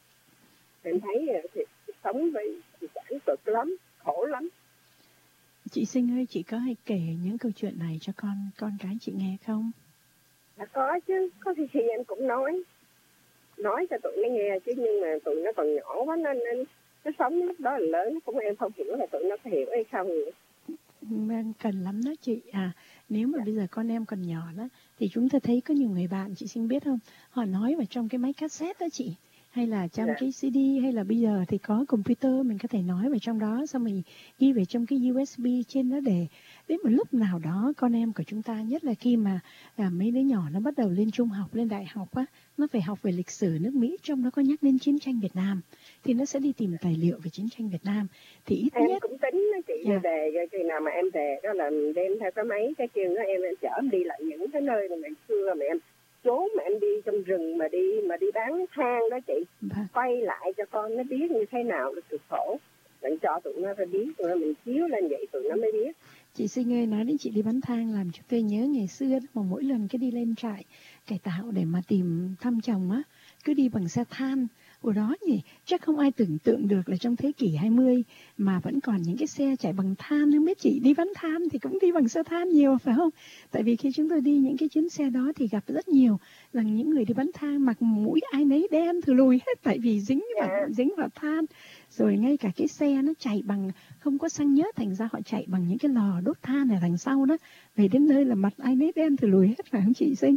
Em thấy thì sống với thì sản cực lắm, khổ lắm. Chị Sinh ơi, chị có hay kể những câu chuyện này cho con con cái chị nghe không? Là có chứ, có khi khi em cũng nói nói cho tụi nó nghe chứ, nhưng mà tụi nó còn nhỏ quá nên, nên nó sống lúc đó là lớn, cũng em không hiểu là tụi nó có hiểu hay không. Cần lắm đó chị à. Nếu mà dạ. bây giờ con em còn nhỏ đó thì chúng ta thấy có nhiều người bạn, chị xin biết không, họ nói vào trong cái máy cassette đó chị, hay là trong Dạ. cái xê đê, hay là bây giờ thì có computer, mình có thể nói vào trong đó, xong mình ghi về trong cái u ét bê trên đó, để đến một lúc nào đó con em của chúng ta, nhất là khi mà à, mấy đứa nhỏ nó bắt đầu lên trung học, lên đại học á, nó phải học về lịch sử nước Mỹ, trong đó có nhắc đến chiến tranh Việt Nam, thì nó sẽ đi tìm tài liệu về chiến tranh Việt Nam, thì ít Em nhất cũng tính đó chị, Dạ. về khi nào mà em về đó là đem theo cái máy cái kia đó, em em chở em đi lại những cái nơi mà ngày xưa mà em trốn, mà em đi trong rừng mà đi mà đi bán than đó chị, Vâng. quay lại cho con nó biết như thế nào là cực khổ, mình cho tụi nó ra biết, tụi nó mình chiếu lên vậy tụi nó mới biết. Chị Sinh ơi, nói đến chị đi bán than làm cho tôi nhớ ngày xưa đó, mà mỗi lần cái đi lên trại cải tạo để mà tìm thăm chồng á, cứ đi bằng xe than. Hồi đó nhỉ, chắc không ai tưởng tượng được là trong thế kỷ hai mươi mà vẫn còn những cái xe chạy bằng than. Không biết chị đi bán than thì cũng đi bằng xe than nhiều phải không? Tại vì khi chúng tôi đi những cái chuyến xe đó thì gặp rất nhiều là những người đi bán than mặc mũi ai nấy đen thừ lùi hết, tại vì dính vào, Dạ. dính vào than. Rồi ngay cả cái xe nó chạy bằng không có xăng nhớt, thành ra họ chạy bằng những cái lò đốt than ở đằng sau đó. Về đến nơi là mặt ai nấy đen thừ lùi hết, phải không chị Sinh?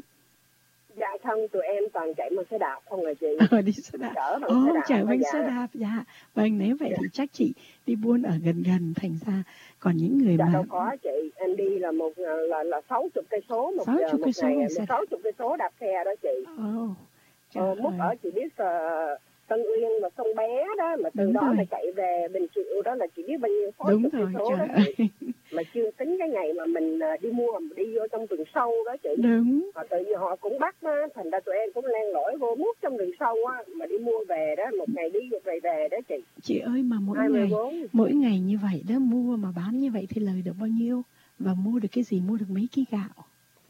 Dạ không, tụi em toàn chạy bằng xe đạp không à chị. Ờ, đi xe đạp. Chở bằng Ồ, xe đạp. chở bằng dạ. xe đạp, dạ. Vâng, nếu vậy thì chắc chị đi buôn ở gần gần, thành ra còn những người Dạ mà... đâu có chị, em đi là một là là sáu chục cây số một sáu giờ chục một cây số ngày, bằng xe sáu chục cây số đạp xe đó chị. Ồ, trời Ờ, mức ơi. ở chị biết uh, Tân Uyên và sông Bé đó, mà từ Đúng đó rồi. mà chạy về Bình Triệu đó là chị biết bao nhiêu sáu Đúng chục cây rồi, số trời đó ơi. chị. Mà chưa tính cái ngày mà mình uh, đi mua mà đi vô trong rừng sâu đó chị. Đúng. Mà tự nhiên họ cũng bắt đó, thành ra tụi em cũng len lỏi vô mút trong rừng sâu á, mà đi mua về đó, một ngày đi một ngày về đó chị. Chị ơi, mà mỗi hai mươi ngày bốn mỗi ngày như vậy đó, mua mà bán như vậy thì lời được bao nhiêu? Và mua được cái gì? Mua được mấy ký gạo?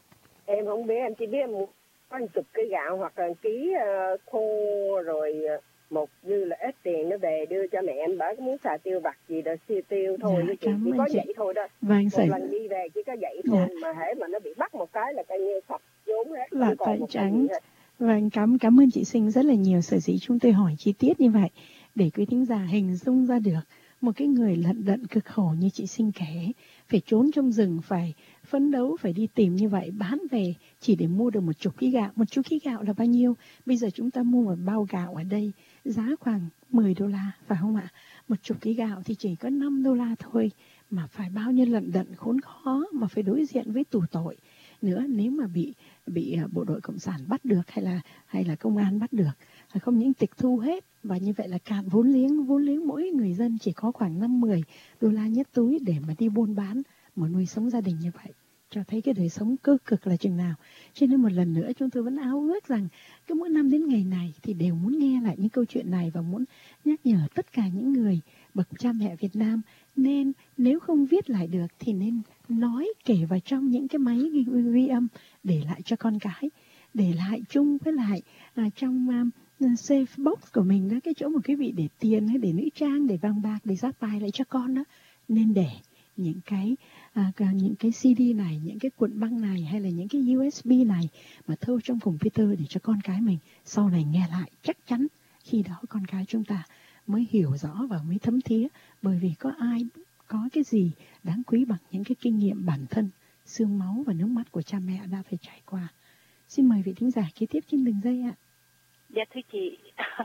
Em không biết, em chỉ biết em mua có một chục cái gạo hoặc là ký uh, khô, rồi uh, một dư là ít tiền nó về đưa cho mẹ em, bảo muốn xài tiêu vặt gì đó siêu tiêu thôi. Dạ, Chị cảm chỉ ơn có chị. vậy thôi đó. Vâng, Một xảy lần đi về chỉ có vậy thôi, Dạ. mà hễ mà nó bị bắt một cái là coi như sập vốn hết, Là không còn tay một cái trắng. gì hết. Vâng, cảm cảm ơn chị Sinh rất là nhiều. Sở dĩ chúng tôi hỏi chi tiết như vậy để quý thính giả hình dung ra được một cái người lận đận cực khổ như chị Sinh kể, phải trốn trong rừng, phải phấn đấu, phải đi tìm như vậy, bán về chỉ để mua được một chục ký gạo. Một chục ký gạo là bao nhiêu? Bây giờ chúng ta mua một bao gạo ở đây giá khoảng mười đô la, phải không ạ? Một chục ký gạo thì chỉ có năm đô la thôi, mà phải bao nhiêu lận đận khốn khó, mà phải đối diện với tù tội nữa nếu mà bị bị bộ đội cộng sản bắt được, hay là hay là công an bắt được, không những tịch thu hết, và như vậy là cạn vốn liếng vốn liếng mỗi người dân chỉ có khoảng năm mười đô la nhất túi để mà đi buôn bán mà nuôi sống gia đình như vậy, cho thấy cái đời sống cơ cực là chừng nào. Cho nên một lần nữa chúng tôi vẫn ao ước rằng cứ mỗi năm đến ngày này thì đều muốn nghe lại những câu chuyện này, và muốn nhắc nhở tất cả những người bậc cha mẹ Việt Nam nên nếu không viết lại được thì nên nói, kể vào trong những cái máy ghi, ghi âm, để lại cho con cái, để lại chung với lại à, trong um, safe box của mình đó, cái chỗ mà quý vị để tiền hay để nữ trang, để vàng bạc, để giáp tài lại cho con đó. Nên để những cái à, những cái xê đê này, những cái cuộn băng này, hay là những cái u ét bê này mà thâu trong computer để cho con cái mình sau này nghe lại, chắc chắn khi đó con cái chúng ta mới hiểu rõ và mới thấm thía, bởi vì có ai có cái gì đáng quý bằng những cái kinh nghiệm bản thân, xương máu và nước mắt của cha mẹ đã phải trải qua. Xin mời vị thính giả kế tiếp trên đường dây ạ. Dạ thưa chị,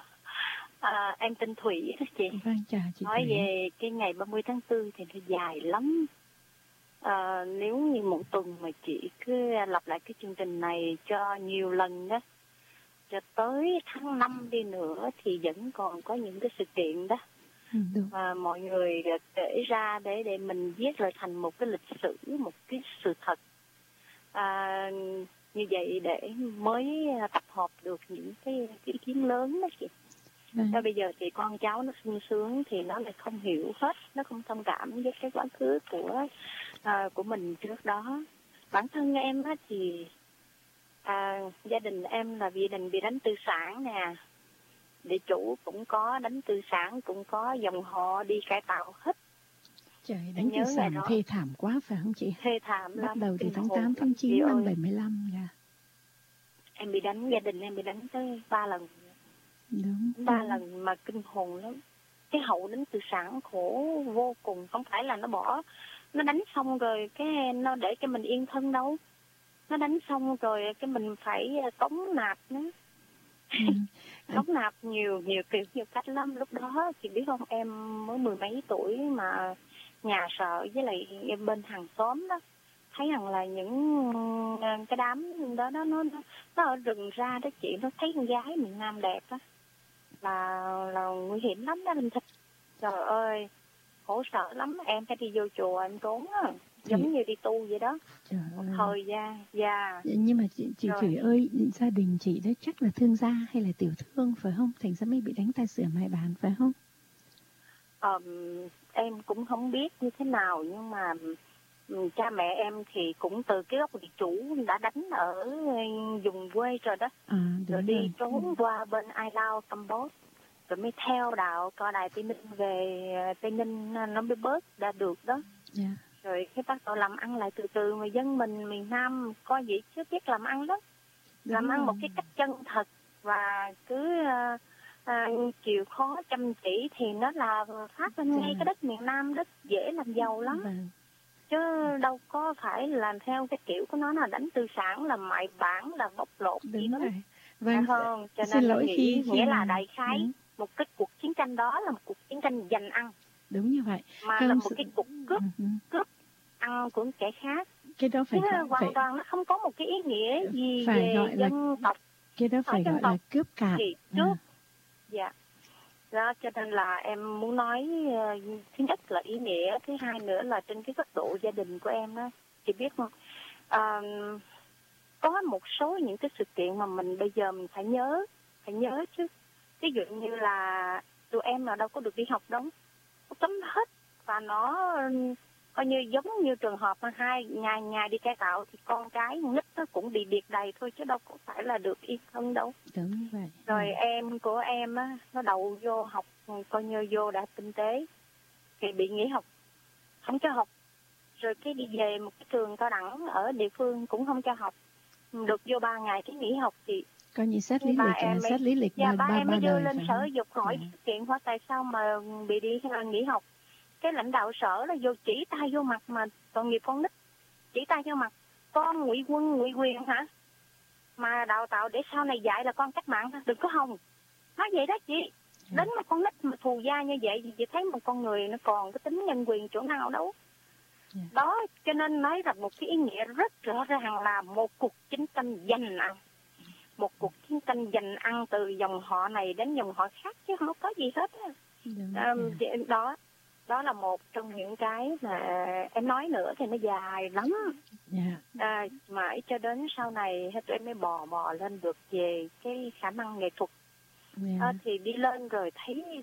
à, em tên Thủy đó chị. Vâng, chào chị Nói Thủy. về cái ngày ba mươi tháng tư thì nó dài lắm. À, nếu như một tuần mà chị cứ lặp lại cái chương trình này cho nhiều lần đó, cho tới tháng năm đi nữa thì vẫn còn có những cái sự kiện đó. Ừ, đúng. Mà mọi người kể ra để để mình viết lại thành một cái lịch sử, một cái sự thật. À, như vậy để mới tập hợp được những cái, cái ý kiến lớn đó chị. Vâng. Cho bây giờ thì con cháu nó sung sướng thì nó lại không hiểu hết, nó không thông cảm với cái quá khứ của à, của mình trước đó. Bản thân em á thì à, gia đình em là gia đình bị đánh tư sản nè, địa chủ cũng có đánh tư sản, cũng có dòng họ đi cải tạo hết. Trời, đánh tư nhớ sản ngày đó. thê thảm quá phải không chị? Thê thảm Bắt lắm. đầu từ kinh tháng hồn tám, tháng lắm. chín Chị năm ơi, bảy mươi lăm nha. em bị đánh, gia đình em bị đánh tới ba lần. Đúng. Ba lần mà kinh hồn lắm. Cái hậu đánh tư sản khổ vô cùng, không phải là nó bỏ, nó đánh xong rồi cái nó để cho mình yên thân đâu. nó đánh xong rồi cái mình phải cống nạp nữa. Ừ. Cống nạp nhiều nhiều kiểu nhiều cách lắm. Lúc đó chị biết không, em mới mười mấy tuổi mà nhà sợ với lại em bên hàng xóm đó thấy rằng là những cái đám đó đó nó nó, nó ở rừng ra đó chị, nó thấy con gái miền Nam đẹp á là là nguy hiểm lắm đó Linh Thích. Trời ơi, khổ sở lắm, em phải đi vô chùa em trốn á, giống Thì- như đi tu vậy đó. Trời Một ơi. thời gian, dạ. Nhưng mà chị, chị Rồi. Thủy ơi, gia đình chị đó chắc là thương gia hay là tiểu thương phải không? Thành ra mới bị đánh tay sửa mài bàn phải không? Ờm, em cũng không biết như thế nào, nhưng mà um, cha mẹ em thì cũng từ cái gốc địa chủ đã đánh ở vùng quê rồi đó. À, Rồi đúng đi rồi. trốn qua bên Ai Lao, Campuchia, rồi mới theo đạo coi đài Tây Ninh về Tây Ninh nó mới bớt đã được đó. Dạ. Rồi cái bắt đầu làm ăn lại từ từ, mà dân mình miền Nam coi vậy chứ biết làm ăn lắm. Đúng Làm ăn rồi. một cái cách chân thật và cứ uh, uh, chịu khó chăm chỉ thì nó là phát lên ngay Dạ. cái đất miền Nam, đất dễ làm giàu lắm. Vâng. Chứ đâu có phải làm theo cái kiểu của nó là đánh tư sản, là mại bản, là bóc lột gì Đúng đó. rồi. Vâng. Hơn. Cho Xin nên lỗi nghĩ, khi, khi nghĩa mà... là đại khái Đúng. một cái cuộc chiến tranh đó là một cuộc chiến tranh giành ăn, Đúng như vậy. mà Không là một sự... cái cuộc cướp Ừ. cướp ăn của kẻ khác. Cái đó phải, Chứ phải, hoàn toàn nó không có một cái ý nghĩa gì phải về gọi là... dân tộc. Cái đó phải Ở dân gọi là tộc cướp cạn. thì À. trước, dạ. Đó, cho nên là em muốn nói uh, thứ nhất là ý nghĩa, thứ hai nữa là trên cái góc độ gia đình của em đó, chị biết không? Uh, có một số những cái sự kiện mà mình bây giờ mình phải nhớ, phải nhớ chứ. Ví dụ như là tụi em là đâu có được đi học đâu, nó cấm hết, và nó coi như giống như trường hợp mà hai nhà nhà đi cải tạo thì con cái nít nó cũng bị điệt đầy thôi, chứ đâu có phải là được yên thân đâu. Đúng như vậy. Rồi Ừ. em của em á, nó đầu vô học coi như vô đại học kinh tế thì bị nghỉ học, không cho học. Rồi cái đi về một cái trường cao đẳng ở địa phương cũng không cho học, được vô ba ngày cái nghỉ học thì Coi như xét lý ba lịch, em mới, xét lý lịch dạ, ba, ba ba, em ba mới đưa đời lên phải sở không? giáo dục hỏi Dạ. chuyện hóa tại sao mà bị đi nghỉ học. Cái lãnh đạo sở là vô chỉ tay vô mặt, mà tội nghiệp con nít, chỉ tay vô mặt. Con ngụy quân ngụy quyền hả? Mà đào tạo để sau này dạy là con cách mạng hả? Đừng có hòng. Nói vậy đó chị. Dạ. Đến một con nít mà thù gia như vậy thì chị thấy một con người nó còn cái tính nhân quyền chỗ nào đâu. Dạ. Đó, cho nên nói là một cái ý nghĩa rất rõ ràng là một cuộc chiến tranh giành ăn. Một cuộc chiến tranh giành ăn từ dòng họ này đến dòng họ khác, chứ không có gì hết á. Đúng. À, Dạ. đó, đó là một trong những cái mà em nói nữa thì nó dài lắm. Dạ. À, mãi cho đến sau này tụi em mới bò bò lên được về cái khả năng nghệ thuật. Dạ. À, thì đi lên rồi thấy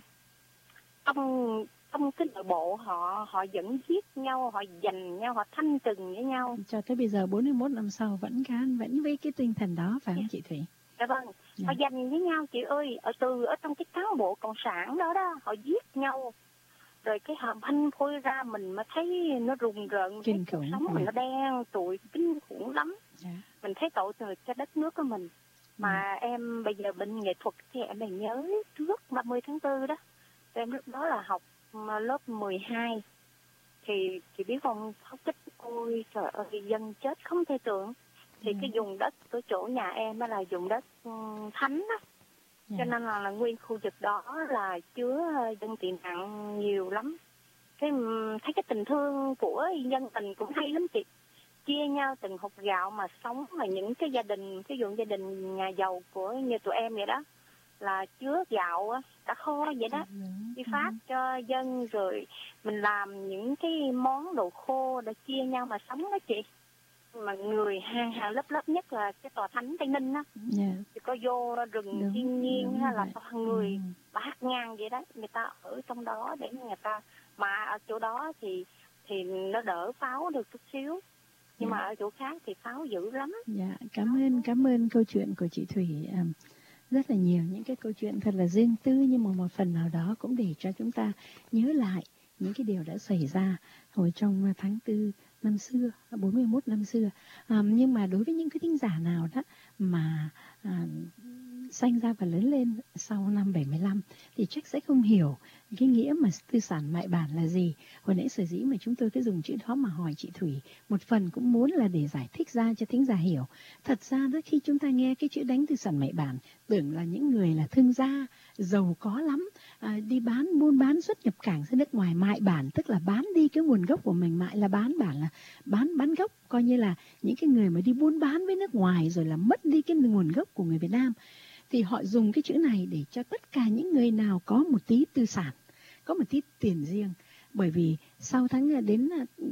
trong trong cái nội bộ họ họ vẫn giết nhau, họ giành nhau, họ thanh trừng với nhau. Cho tới bây giờ bốn mươi mốt năm sau vẫn can vẫn với cái tinh thần đó phải không chị Thủy? Dạ vâng, Dạ. họ giành với nhau chị ơi, ở từ ở trong cái cán bộ cộng sản đó đó, họ giết nhau. Rồi cái họ phanh phôi ra mình mà thấy nó rùng rợn, Kinh thấy cuộc khủng. sống mình Dạ. nó đen tụi kinh khủng lắm. Dạ. Mình thấy tội nghiệp cho đất nước của mình. Mà em bây giờ bên nghệ thuật thì em lại nhớ trước ba mươi tháng tư đó. Em lúc đó là học lớp mười hai. Thì chị biết không, khóc tích, ôi trời ơi, dân chết không thể tưởng. Thì Ừ. cái vùng đất của chỗ nhà em đó là vùng đất um, thánh đó. Dạ. Cho nên là, là nguyên khu vực đó là chứa dân tị nạn nhiều lắm. Cái um, thấy cái tình thương của dân tình cũng hay lắm chị. Chia nhau từng hột gạo mà sống, mà những cái gia đình, ví dụ gia đình nhà giàu của như tụi em vậy đó, là chứa gạo á, cả kho vậy đó, đi phát cho dân, rồi mình làm những cái món đồ khô để chia nhau mà sống đó chị. Mà người hàng hàng lớp lớp nhất là cái tòa thánh Tây Ninh á, Dạ. thì có vô rừng Đúng, thiên nhiên đúng hay là vậy. toàn người Ừ. bát ngang vậy đó, người ta ở trong đó để người ta, mà ở chỗ đó thì thì nó đỡ pháo được chút xíu, nhưng Dạ. mà ở chỗ khác thì pháo dữ lắm. Dạ, cảm ơn cảm ơn câu chuyện của chị Thủy. À, rất là nhiều những cái câu chuyện thật là riêng tư, nhưng mà một phần nào đó cũng để cho chúng ta nhớ lại những cái điều đã xảy ra hồi trong tháng tư năm xưa, bốn mươi mốt năm xưa. À, nhưng mà đối với những cái thính giả nào đó mà à, sanh ra và lớn lên sau năm bảy mươi lăm thì chắc sẽ không hiểu cái nghĩa mà tư sản mại bản là gì. Hồi nãy sở dĩ mà chúng tôi cứ dùng chữ đó mà hỏi chị Thủy, một phần cũng muốn là để giải thích ra cho thính giả hiểu. Thật ra đó, khi chúng ta nghe cái chữ đánh tư sản mại bản, tưởng là những người là thương gia giàu có lắm, à, đi bán buôn bán xuất nhập cảng ra nước ngoài. Mại bản tức là bán đi cái nguồn gốc của mình, mại là bán, bản là bán bán gốc, coi như là những cái người mà đi buôn bán với nước ngoài rồi là mất đi cái nguồn gốc của người Việt Nam. Thì họ dùng cái chữ này để cho tất cả những người nào có một tí tư sản, có một tí tiền riêng. Bởi vì sau tháng đến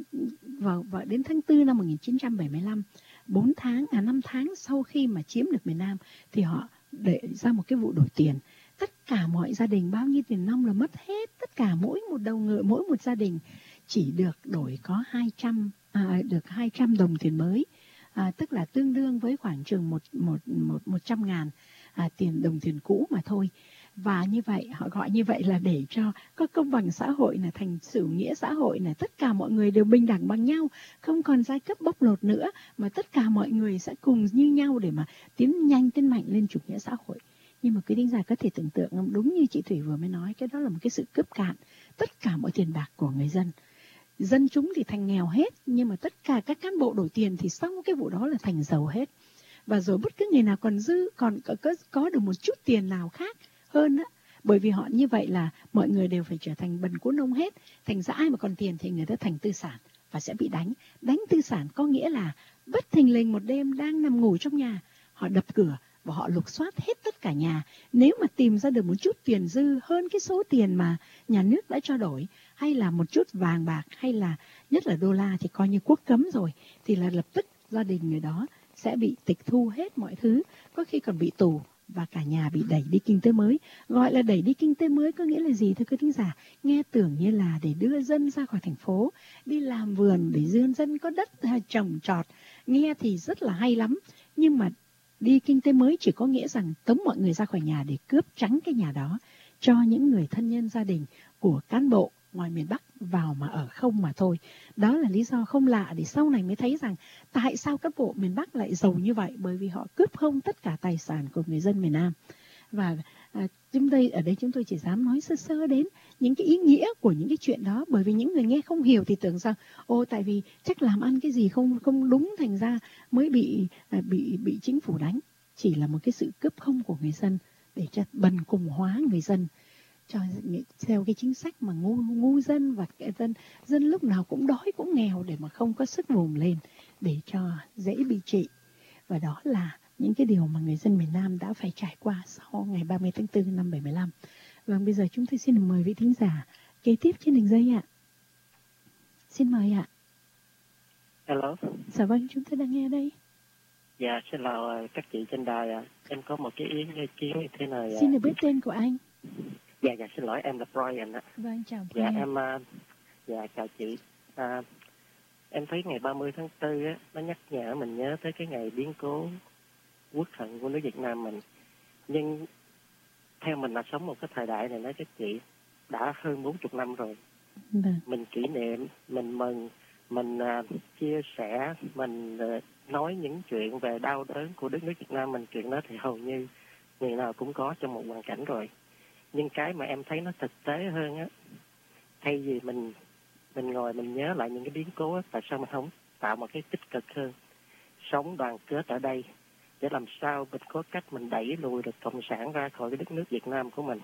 vào, vào đến tháng tư năm một nghìn chín trăm bảy mươi lăm, bốn tháng à năm tháng sau khi mà chiếm được miền Nam, thì họ để ra một cái vụ đổi tiền. Tất cả mọi gia đình bao nhiêu tiền nong là mất hết, tất cả mỗi một đầu người, mỗi một gia đình chỉ được đổi có hai trăm à, được hai trăm đồng tiền mới, à, tức là tương đương với khoảng chừng một một một một trăm ngàn à, tiền đồng tiền cũ mà thôi. Và như vậy họ gọi như vậy là để cho có công bằng xã hội, là thành chủ nghĩa xã hội, là tất cả mọi người đều bình đẳng bằng nhau, không còn giai cấp bóc lột nữa, mà tất cả mọi người sẽ cùng như nhau để mà tiến nhanh tiến mạnh lên chủ nghĩa xã hội. Nhưng mà quý thính giả có thể tưởng tượng không? Đúng như chị Thủy vừa mới nói, cái đó là một cái sự cướp cạn tất cả mọi tiền bạc của người dân. Dân chúng thì thành nghèo hết, nhưng mà tất cả các cán bộ đổi tiền thì sau cái vụ đó là thành giàu hết. Và rồi bất cứ người nào còn dư, còn có, có, có được một chút tiền nào khác hơn á, bởi vì họ như vậy là mọi người đều phải trở thành bần cố nông hết. Thành ra ai mà còn tiền thì người ta thành tư sản và sẽ bị đánh. Đánh tư sản có nghĩa là bất thình lình một đêm đang nằm ngủ trong nhà, họ đập cửa và họ lục soát hết tất cả nhà. Nếu mà tìm ra được một chút tiền dư hơn cái số tiền mà nhà nước đã cho đổi, hay là một chút vàng bạc, hay là nhất là đô la thì coi như quốc cấm rồi, thì là lập tức gia đình người đó sẽ bị tịch thu hết mọi thứ, có khi còn bị tù và cả nhà bị đẩy đi kinh tế mới. Gọi là đẩy đi kinh tế mới có nghĩa là gì thưa quý thính giả? Nghe tưởng như là để đưa dân ra khỏi thành phố, đi làm vườn để dân dân có đất trồng trọt, nghe thì rất là hay lắm. Nhưng mà đi kinh tế mới chỉ có nghĩa rằng tống mọi người ra khỏi nhà để cướp trắng cái nhà đó cho những người thân nhân gia đình của cán bộ ngoài miền Bắc vào mà ở không mà thôi. Đó là lý do không lạ để sau này mới thấy rằng tại sao cán bộ miền Bắc lại giàu như vậy, bởi vì họ cướp không tất cả tài sản của người dân miền Nam. Và à, chúng tôi ở đây chúng tôi chỉ dám nói sơ sơ đến những cái ý nghĩa của những cái chuyện đó, bởi vì những người nghe không hiểu thì tưởng rằng ô tại vì chắc làm ăn cái gì không không đúng thành ra mới bị à, bị bị chính phủ đánh. Chỉ là một cái sự cướp không của người dân để cho bần cùng hóa người dân, cho theo cái chính sách mà ngu ngu dân và cái dân dân lúc nào cũng đói cũng nghèo để mà không có sức vùng lên để cho dễ bị trị. Và đó là những cái điều mà người dân miền Nam đã phải trải qua sau ngày ba mươi tháng tư năm bảy mươi lăm. Vâng, bây giờ chúng tôi xin mời vị thính giả kế tiếp trên đường dây ạ. Xin mời ạ. Hello. Dạ vâng, chúng tôi đang nghe đây. Dạ, xin chào các chị trên đài ạ. Em có một cái ý kiến như thế này. Xin được biết tên của anh. Dạ, dạ, xin lỗi, em là Brian ạ. Vâng, chào Brian. Dạ, em, dạ, chào chị. À, em thấy ngày ba mươi tháng tư á, nó nhắc nhở mình nhớ tới cái ngày biến cố quốc hận của nước Việt Nam mình. Nhưng theo mình là sống một cái thời đại này nói các chị, đã hơn bốn mươi năm rồi. Vâng. Mình kỷ niệm, mình mừng, mình uh, chia sẻ, mình uh, nói những chuyện về đau đớn của đất nước Việt Nam mình. Chuyện đó thì hầu như người nào cũng có trong một hoàn cảnh rồi. Nhưng cái mà em thấy nó thực tế hơn á, thay vì mình mình ngồi mình nhớ lại những cái biến cố á, tại sao mình không tạo một cái tích cực hơn, sống đoàn kết ở đây để làm sao mình có cách mình đẩy lùi được cộng sản ra khỏi cái đất nước Việt Nam của mình.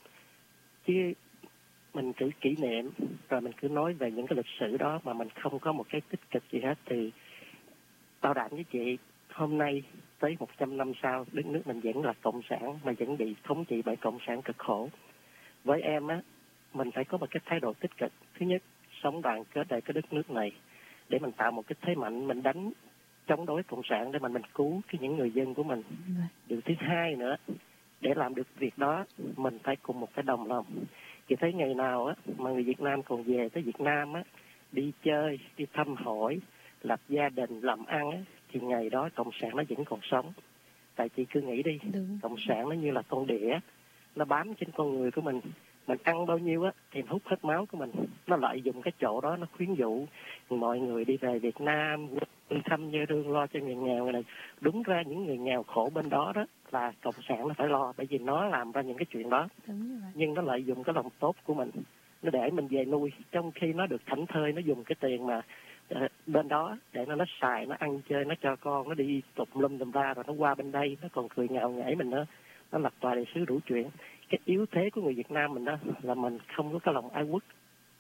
Chứ mình cứ kỷ niệm rồi mình cứ nói về những cái lịch sử đó mà mình không có một cái tích cực gì hết, thì bảo đảm với chị hôm nay tới một trăm năm sau đất nước mình vẫn là cộng sản mà vẫn bị thống trị bởi cộng sản cực khổ. Với em á, mình phải có một cái thái độ tích cực. Thứ nhất, sống đoàn kết tại cái đất nước này để mình tạo một cái thế mạnh, mình đánh chống đối cộng sản để mình mình cứu cái những người dân của mình. Điều thứ hai nữa, để làm được việc đó mình phải cùng một cái đồng lòng. Chị thấy ngày nào á mà người Việt Nam còn về tới Việt Nam á, đi chơi, đi thăm hỏi, lập gia đình, làm ăn á, thì ngày đó cộng sản nó vẫn còn sống. Tại chị cứ nghĩ đi, đúng. Cộng sản nó như là con đĩa, nó bám trên con người của mình. Mình ăn bao nhiêu á thì hút hết máu của mình. Nó lợi dụng cái chỗ đó, nó khuyến dụ mọi người đi về Việt Nam, thăm như đương lo cho người nghèo này. Đúng ra những người nghèo khổ bên đó đó là cộng sản nó phải lo, bởi vì nó làm ra những cái chuyện đó. Đúng như vậy. Nhưng nó lợi dụng cái lòng tốt của mình, nó để mình về nuôi, trong khi nó được thảnh thơi, nó dùng cái tiền mà uh, bên đó để nó nó xài, nó ăn chơi, nó cho con, nó đi tùm lum tùm ra, rồi nó qua bên đây, nó còn cười ngạo nghễ mình nữa, nó lập tòa đại sứ đủ chuyện. Cái yếu thế của người Việt Nam mình đó là mình không có cái lòng ái quốc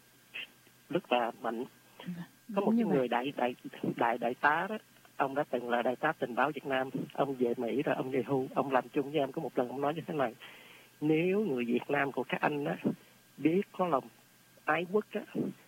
rất là mạnh. Có một cái người đại đại đại đại tá đó, ông đã từng là đại tá tình báo Việt Nam, ông về Mỹ rồi ông về hưu, ông làm chung với em có một lần ông nói như thế này: nếu người Việt Nam của các anh đó biết có lòng ái quốc á,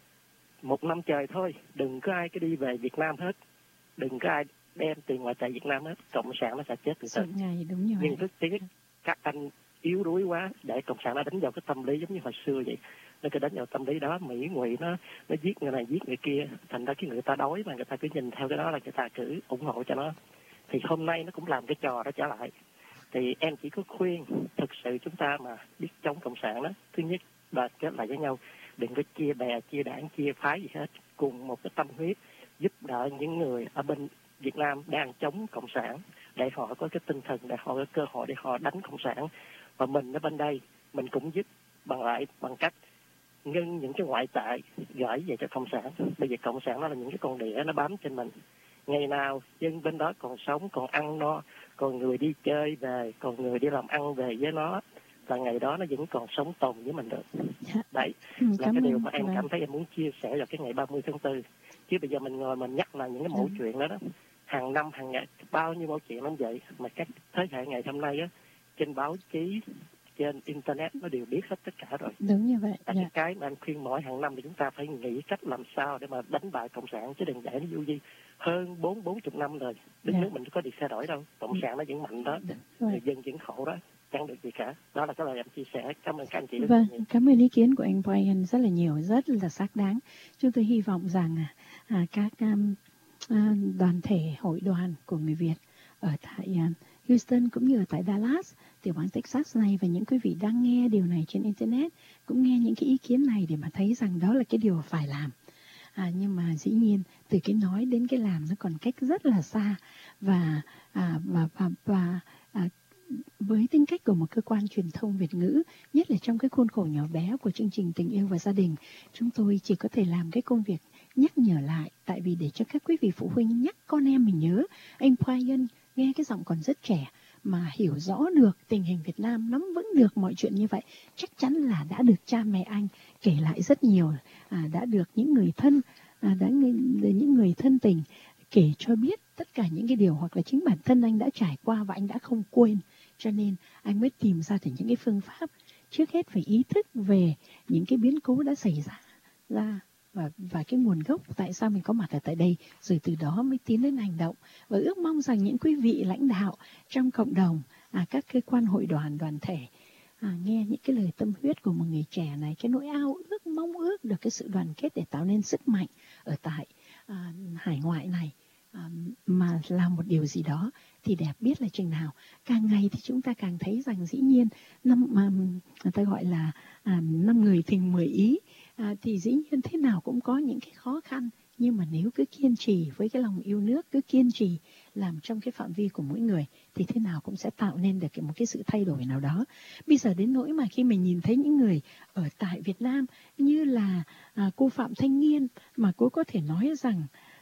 một năm trời thôi, đừng có ai cái đi về Việt Nam hết, đừng có ai đem tiền ngoại tệ Việt Nam hết, cộng sản nó sẽ chết từ từ. Đúng như vậy. Nhưng rất tiếc các anh yếu đuối quá để cộng sản nó đánh vào cái tâm lý giống như hồi xưa vậy. Nó cứ đánh vào tâm lý đó, Mỹ ngụy nó nó giết người này giết người kia, thành ra cái người ta đói mà người ta cứ nhìn theo cái đó là người ta cứ ủng hộ cho nó. Thì hôm nay nó cũng làm cái trò đó trở lại. Thì em chỉ có khuyên thực sự chúng ta mà biết chống cộng sản đó, thứ nhất đoàn kết lại với nhau, đừng có chia bè chia đảng chia phái gì hết, cùng một cái tâm huyết giúp đỡ những người ở bên Việt Nam đang chống cộng sản để họ có cái tinh thần, để họ có cơ hội để họ đánh cộng sản. Và mình ở bên đây mình cũng giúp bằng lại bằng cách ngưng những cái ngoại tệ gửi về cho cộng sản. Bây giờ cộng sản nó là những cái con đĩa nó bám trên mình, ngày nào dân bên đó còn sống, còn ăn no, còn người đi chơi về, còn người đi làm ăn về với nó, là ngày đó nó vẫn còn sống tồn với mình được. Đấy ừ, là cái điều mà em vâng. cảm thấy em muốn chia sẻ vào cái ngày ba mươi tháng tư. Chứ bây giờ mình ngồi mình nhắc là những cái mẫu ừ. chuyện đó đó, hàng năm hàng ngày bao nhiêu mẫu chuyện lắm vậy, mà các thế hệ ngày hôm nay á, trên báo chí, trên internet nó đều biết hết tất cả rồi. Đúng như vậy. Là dạ. cái cái mà anh khuyên mỗi hàng năm thì chúng ta phải nghĩ cách làm sao để mà đánh bại cộng sản, chứ đừng để nó vô gì. Hơn bốn bốn chục năm rồi, đất dạ. nước mình có được thay đổi đâu, cộng sản nó vẫn mạnh đó, người dân vẫn khổ đó, chẳng được gì cả. Đó là cái lời em chia sẻ. Cảm ơn các anh chị rất vâng, nhiều. Cảm ơn ý kiến của anh Brian rất là nhiều, rất là xác đáng. Chúng tôi hy vọng rằng à, các um, à, đoàn thể hội đoàn của người Việt ở tại uh, Houston cũng như ở tại Dallas, tiểu bang Texas này, và những quý vị đang nghe điều này trên internet cũng nghe những cái ý kiến này để mà thấy rằng đó là cái điều phải làm. À, nhưng mà dĩ nhiên từ cái nói đến cái làm nó còn cách rất là xa, và à, và và, và à, với tính cách của một cơ quan truyền thông Việt ngữ, nhất là trong cái khuôn khổ nhỏ bé của chương trình Tình yêu và gia đình, chúng tôi chỉ có thể làm cái công việc nhắc nhở lại, tại vì để cho các quý vị phụ huynh nhắc con em mình nhớ. Anh Brian nghe cái giọng còn rất trẻ mà hiểu rõ được tình hình Việt Nam, nắm vững được mọi chuyện như vậy, chắc chắn là đã được cha mẹ anh kể lại rất nhiều, à, đã được những người thân, à, đã những người thân tình kể cho biết tất cả những cái điều, hoặc là chính bản thân anh đã trải qua và anh đã không quên. Cho nên anh mới tìm ra được những cái phương pháp. Trước hết phải ý thức về những cái biến cố đã xảy ra ra và và cái nguồn gốc tại sao mình có mặt ở tại đây, rồi từ đó mới tiến đến hành động. Và ước mong rằng những quý vị lãnh đạo trong cộng đồng, à, các cơ quan hội đoàn, đoàn thể, à, nghe những cái lời tâm huyết của một người trẻ này, cái nỗi ao ước, mong ước được cái sự đoàn kết để tạo nên sức mạnh ở tại à, hải ngoại này. À, mà làm một điều gì đó thì đẹp biết là chừng nào. Càng ngày thì chúng ta càng thấy rằng dĩ nhiên năm mà người ta gọi là à, năm người thình mười ý, à, thì dĩ nhiên thế nào cũng có những cái khó khăn, nhưng mà nếu cứ kiên trì với cái lòng yêu nước, cứ kiên trì làm trong cái phạm vi của mỗi người thì thế nào cũng sẽ tạo nên được một cái sự thay đổi nào đó. Bây giờ đến nỗi mà khi mình nhìn thấy những người ở tại Việt Nam như là à, cô Phạm Thanh Nghiên, mà cô có thể nói rằng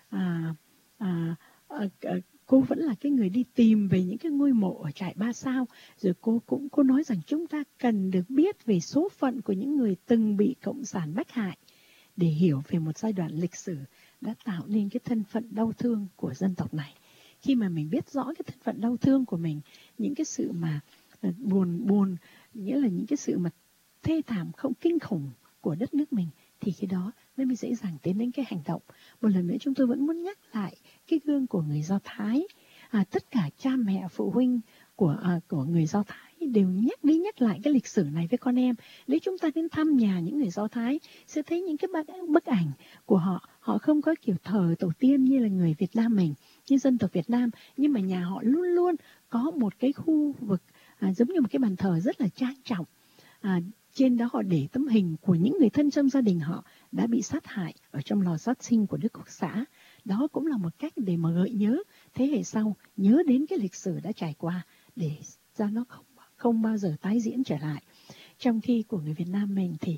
à, À, à, à, cô vẫn là cái người đi tìm về những cái ngôi mộ ở trại Ba Sao. Rồi cô cũng cô nói rằng chúng ta cần được biết về số phận của những người từng bị cộng sản bách hại, để hiểu về một giai đoạn lịch sử đã tạo nên cái thân phận đau thương của dân tộc này. Khi mà mình biết rõ cái thân phận đau thương của mình, những cái sự mà buồn buồn, nghĩa là những cái sự mà thê thảm không kinh khủng của đất nước mình, thì khi đó mới mới dễ dàng tiến đến cái hành động. Một lần nữa chúng tôi vẫn muốn nhắc lại cái gương của người Do Thái. À, tất cả cha mẹ phụ huynh của à, của người Do Thái đều nhắc đi nhắc lại cái lịch sử này với con em. Nếu chúng ta đến thăm nhà những người Do Thái sẽ thấy những cái bức, bức ảnh của họ. Họ không có kiểu thờ tổ tiên như là người Việt Nam mình, như dân tộc Việt Nam, nhưng mà nhà họ luôn luôn có một cái khu vực à, giống như một cái bàn thờ rất là trang trọng. À, trên đó họ để tấm hình của những người thân trong gia đình họ đã bị sát hại ở trong lò sát sinh của Đức Quốc xã. Đó cũng là một cách để mà gợi nhớ thế hệ sau nhớ đến cái lịch sử đã trải qua, để ra nó không không bao giờ tái diễn trở lại. Trong khi của người Việt Nam mình thì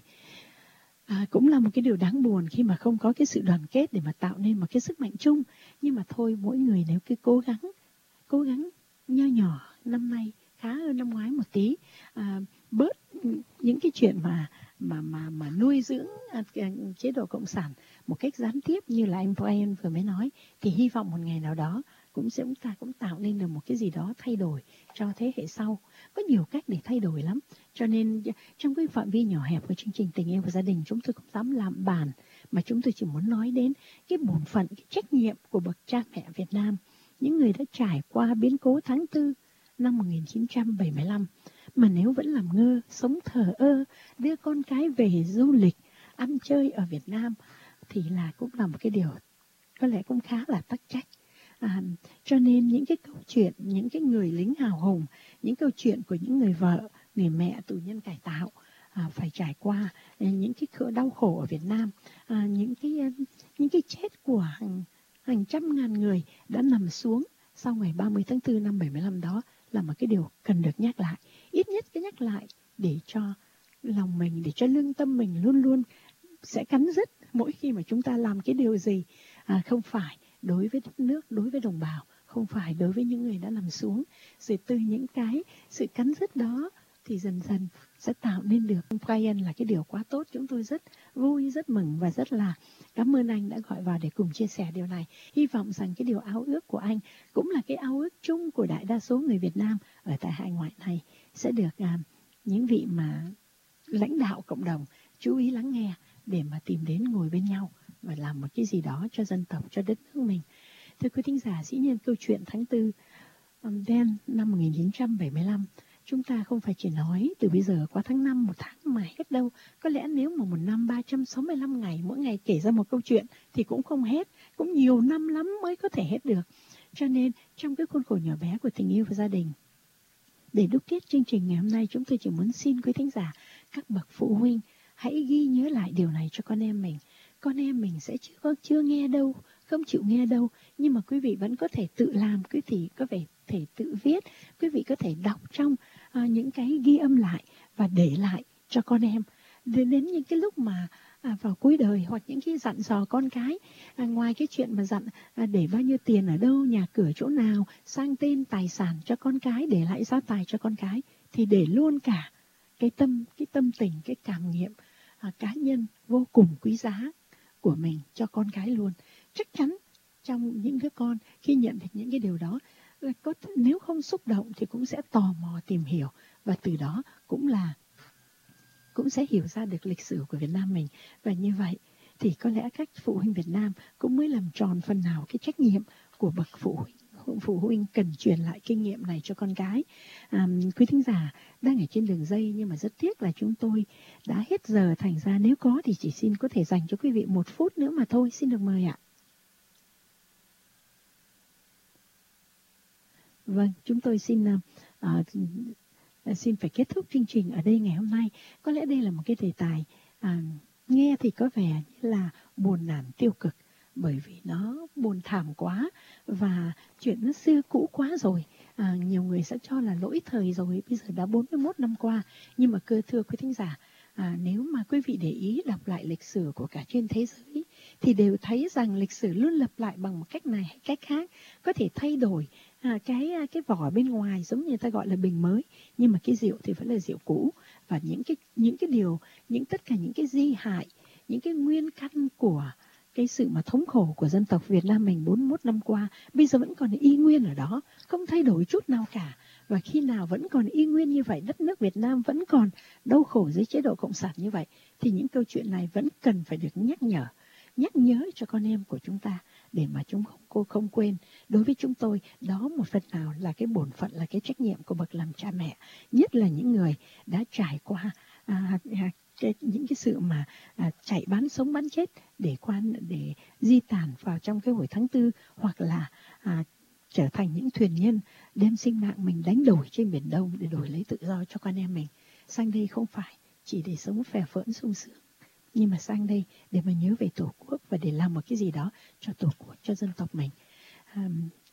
à, cũng là một cái điều đáng buồn khi mà không có cái sự đoàn kết để mà tạo nên một cái sức mạnh chung. Nhưng mà thôi, mỗi người nếu cứ cố gắng cố gắng nho nhỏ, năm nay khá hơn năm ngoái một tí, à, bớt những cái chuyện mà mà mà mà nuôi dưỡng à, chế độ cộng sản một cách gián tiếp như là anh Brian vừa mới nói, thì hy vọng một ngày nào đó cũng sẽ chúng ta cũng tạo nên được một cái gì đó thay đổi cho thế hệ sau. Có nhiều cách để thay đổi lắm, cho nên trong cái phạm vi nhỏ hẹp của chương trình Tình Yêu và Gia Đình, chúng tôi không dám làm bàn, mà chúng tôi chỉ muốn nói đến cái bổn phận, cái trách nhiệm của bậc cha mẹ Việt Nam, những người đã trải qua biến cố tháng tư năm một nghìn chín trăm bảy mươi lăm, mà nếu vẫn làm ngơ, sống thờ ơ, đưa con cái về du lịch, ăn chơi ở Việt Nam, thì là cũng là một cái điều có lẽ cũng khá là tắc trách. À, cho nên những cái câu chuyện, những cái người lính hào hùng, những câu chuyện của những người vợ, người mẹ tù nhân cải tạo à, phải trải qua những cái đau khổ ở Việt Nam, à, những cái những cái chết của hàng hàng trăm ngàn người đã nằm xuống sau ngày ba mươi tháng tư năm bảy mươi lăm đó là một cái điều cần được nhắc lại. Ít nhất cái nhắc lại để cho lòng mình, để cho lương tâm mình luôn luôn sẽ cắn rứt mỗi khi mà chúng ta làm cái điều gì à, không phải đối với đất nước, đối với đồng bào, không phải đối với những người đã nằm xuống. Rồi từ những cái sự cắn rứt đó thì dần dần sẽ tạo nên được Brian là cái điều quá tốt. Chúng tôi rất vui, rất mừng và rất là cảm ơn anh đã gọi vào để cùng chia sẻ điều này. Hy vọng rằng cái điều ao ước của anh cũng là cái ao ước chung của đại đa số người Việt Nam ở tại hải ngoại này sẽ được à, những vị mà lãnh đạo cộng đồng chú ý lắng nghe để mà tìm đến ngồi bên nhau và làm một cái gì đó cho dân tộc, cho đất nước mình. Thưa quý thính giả, dĩ nhiên câu chuyện tháng tư um, đen năm một nghìn chín trăm bảy mươi lăm chúng ta không phải chỉ nói từ bây giờ qua tháng năm, một tháng mà hết đâu. Có lẽ nếu mà một năm ba trăm sáu mươi lăm ngày, mỗi ngày kể ra một câu chuyện thì cũng không hết, cũng nhiều năm lắm mới có thể hết được. Cho nên trong cái khuôn khổ nhỏ bé của Tình Yêu và Gia Đình, để đúc kết chương trình ngày hôm nay, chúng tôi chỉ muốn xin quý thính giả, các bậc phụ huynh hãy ghi nhớ lại điều này cho con em mình. Con em mình sẽ chưa, chưa nghe đâu, không chịu nghe đâu, nhưng mà quý vị vẫn có thể tự làm, quý vị có thể, thể tự viết, quý vị có thể đọc trong à, những cái ghi âm lại và để lại cho con em. Đến, đến những cái lúc mà à, vào cuối đời, hoặc những cái dặn dò con cái, à, ngoài cái chuyện mà dặn à, để bao nhiêu tiền ở đâu, nhà cửa chỗ nào, sang tên tài sản cho con cái, để lại gia tài cho con cái, thì để luôn cả cái tâm, cái tâm tình, cái cảm nghiệm à, cá nhân vô cùng quý giá của mình cho con cái luôn. Chắc chắn trong những đứa con khi nhận được những cái điều đó, có, nếu không xúc động thì cũng sẽ tò mò tìm hiểu, và từ đó cũng là cũng sẽ hiểu ra được lịch sử của Việt Nam mình. Và như vậy thì có lẽ các phụ huynh Việt Nam cũng mới làm tròn phần nào cái trách nhiệm của bậc phụ huynh. Phụ huynh cần truyền lại kinh nghiệm này cho con cái. À, quý thính giả đang ở trên đường dây, nhưng mà rất tiếc là chúng tôi đã hết giờ, thành ra nếu có thì chỉ xin có thể dành cho quý vị một phút nữa mà thôi. Xin được mời ạ. Vâng, chúng tôi xin uh, xin phải kết thúc chương trình ở đây ngày hôm nay. Có lẽ đây là một cái đề tài uh, nghe thì có vẻ như là buồn nản tiêu cực, bởi vì nó buồn thảm quá và chuyện nó xưa cũ quá rồi. À, nhiều người sẽ cho là lỗi thời rồi, bây giờ đã bốn mươi mốt năm qua. Nhưng mà cơ thưa quý thính giả, à, nếu mà quý vị để ý đọc lại lịch sử của cả trên thế giới thì đều thấy rằng lịch sử luôn lặp lại bằng một cách này hay cách khác. Có thể thay đổi à, cái cái vỏ bên ngoài, giống như người ta gọi là bình mới, nhưng mà cái rượu thì vẫn là rượu cũ. Và những cái những cái điều, những tất cả những cái di hại, những cái nguyên căn của cái sự mà thống khổ của dân tộc Việt Nam mình bốn mươi mốt năm qua bây giờ vẫn còn y nguyên ở đó, không thay đổi chút nào cả. Và khi nào vẫn còn y nguyên như vậy, đất nước Việt Nam vẫn còn đau khổ dưới chế độ cộng sản như vậy, thì những câu chuyện này vẫn cần phải được nhắc nhở, nhắc nhớ cho con em của chúng ta, để mà chúng không cô không quên. Đối với chúng tôi, đó một phần nào là cái bổn phận, là cái trách nhiệm của bậc làm cha mẹ, nhất là những người đã trải qua à, cái, những cái sự mà à, chạy bán sống bán chết để quan để di tản vào trong cái hồi tháng tư, hoặc là à, trở thành những thuyền nhân đem sinh mạng mình đánh đổi trên biển Đông để đổi lấy tự do cho con em mình. Sang đây không phải chỉ để sống phè phỡn sung sướng, nhưng mà sang đây để mà nhớ về Tổ quốc và để làm một cái gì đó cho Tổ quốc, cho dân tộc mình. À,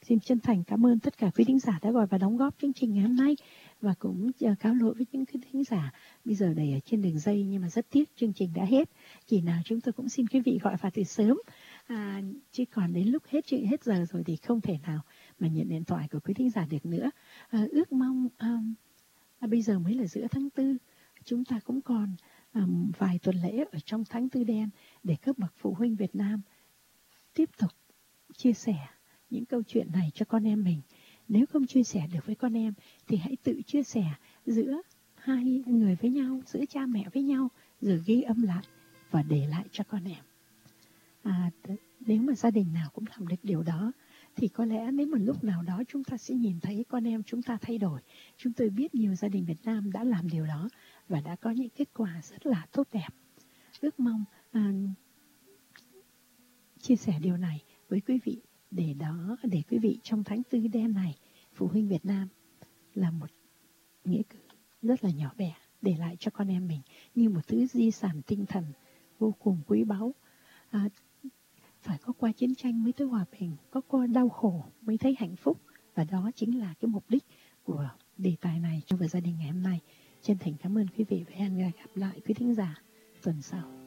Xin chân thành cảm ơn tất cả quý thính giả đã gọi và đóng góp chương trình ngày hôm nay, và cũng uh, cáo lỗi với những quý thính giả bây giờ đầy ở trên đường dây, nhưng mà rất tiếc chương trình đã hết. Kỳ nào chúng tôi cũng xin quý vị gọi vào từ sớm, à, chứ còn đến lúc hết chuyện hết giờ rồi thì không thể nào mà nhận điện thoại của quý thính giả được nữa. À, ước mong um, à, bây giờ mới là giữa tháng tư, chúng ta cũng còn um, vài tuần lễ ở trong tháng tư đen để các bậc phụ huynh Việt Nam tiếp tục chia sẻ những câu chuyện này cho con em mình. Nếu không chia sẻ được với con em thì hãy tự chia sẻ giữa hai người với nhau, giữa cha mẹ với nhau, rồi ghi âm lại và để lại cho con em. À, nếu mà gia đình nào cũng làm được điều đó thì có lẽ nếu một lúc nào đó chúng ta sẽ nhìn thấy con em chúng ta thay đổi. Chúng tôi biết nhiều gia đình Việt Nam đã làm điều đó và đã có những kết quả rất là tốt đẹp. Ước mong à, chia sẻ điều này với quý vị, để đó để quý vị trong tháng tư đen này, phụ huynh Việt Nam là một nghĩa cử rất là nhỏ bé để lại cho con em mình như một thứ di sản tinh thần vô cùng quý báu. À, phải có qua chiến tranh mới tới hòa bình, có qua đau khổ mới thấy hạnh phúc, và đó chính là cái mục đích của đề tài này cho gia đình ngày hôm nay. Chân thành cảm ơn quý vị và hẹn gặp lại quý thính giả tuần sau.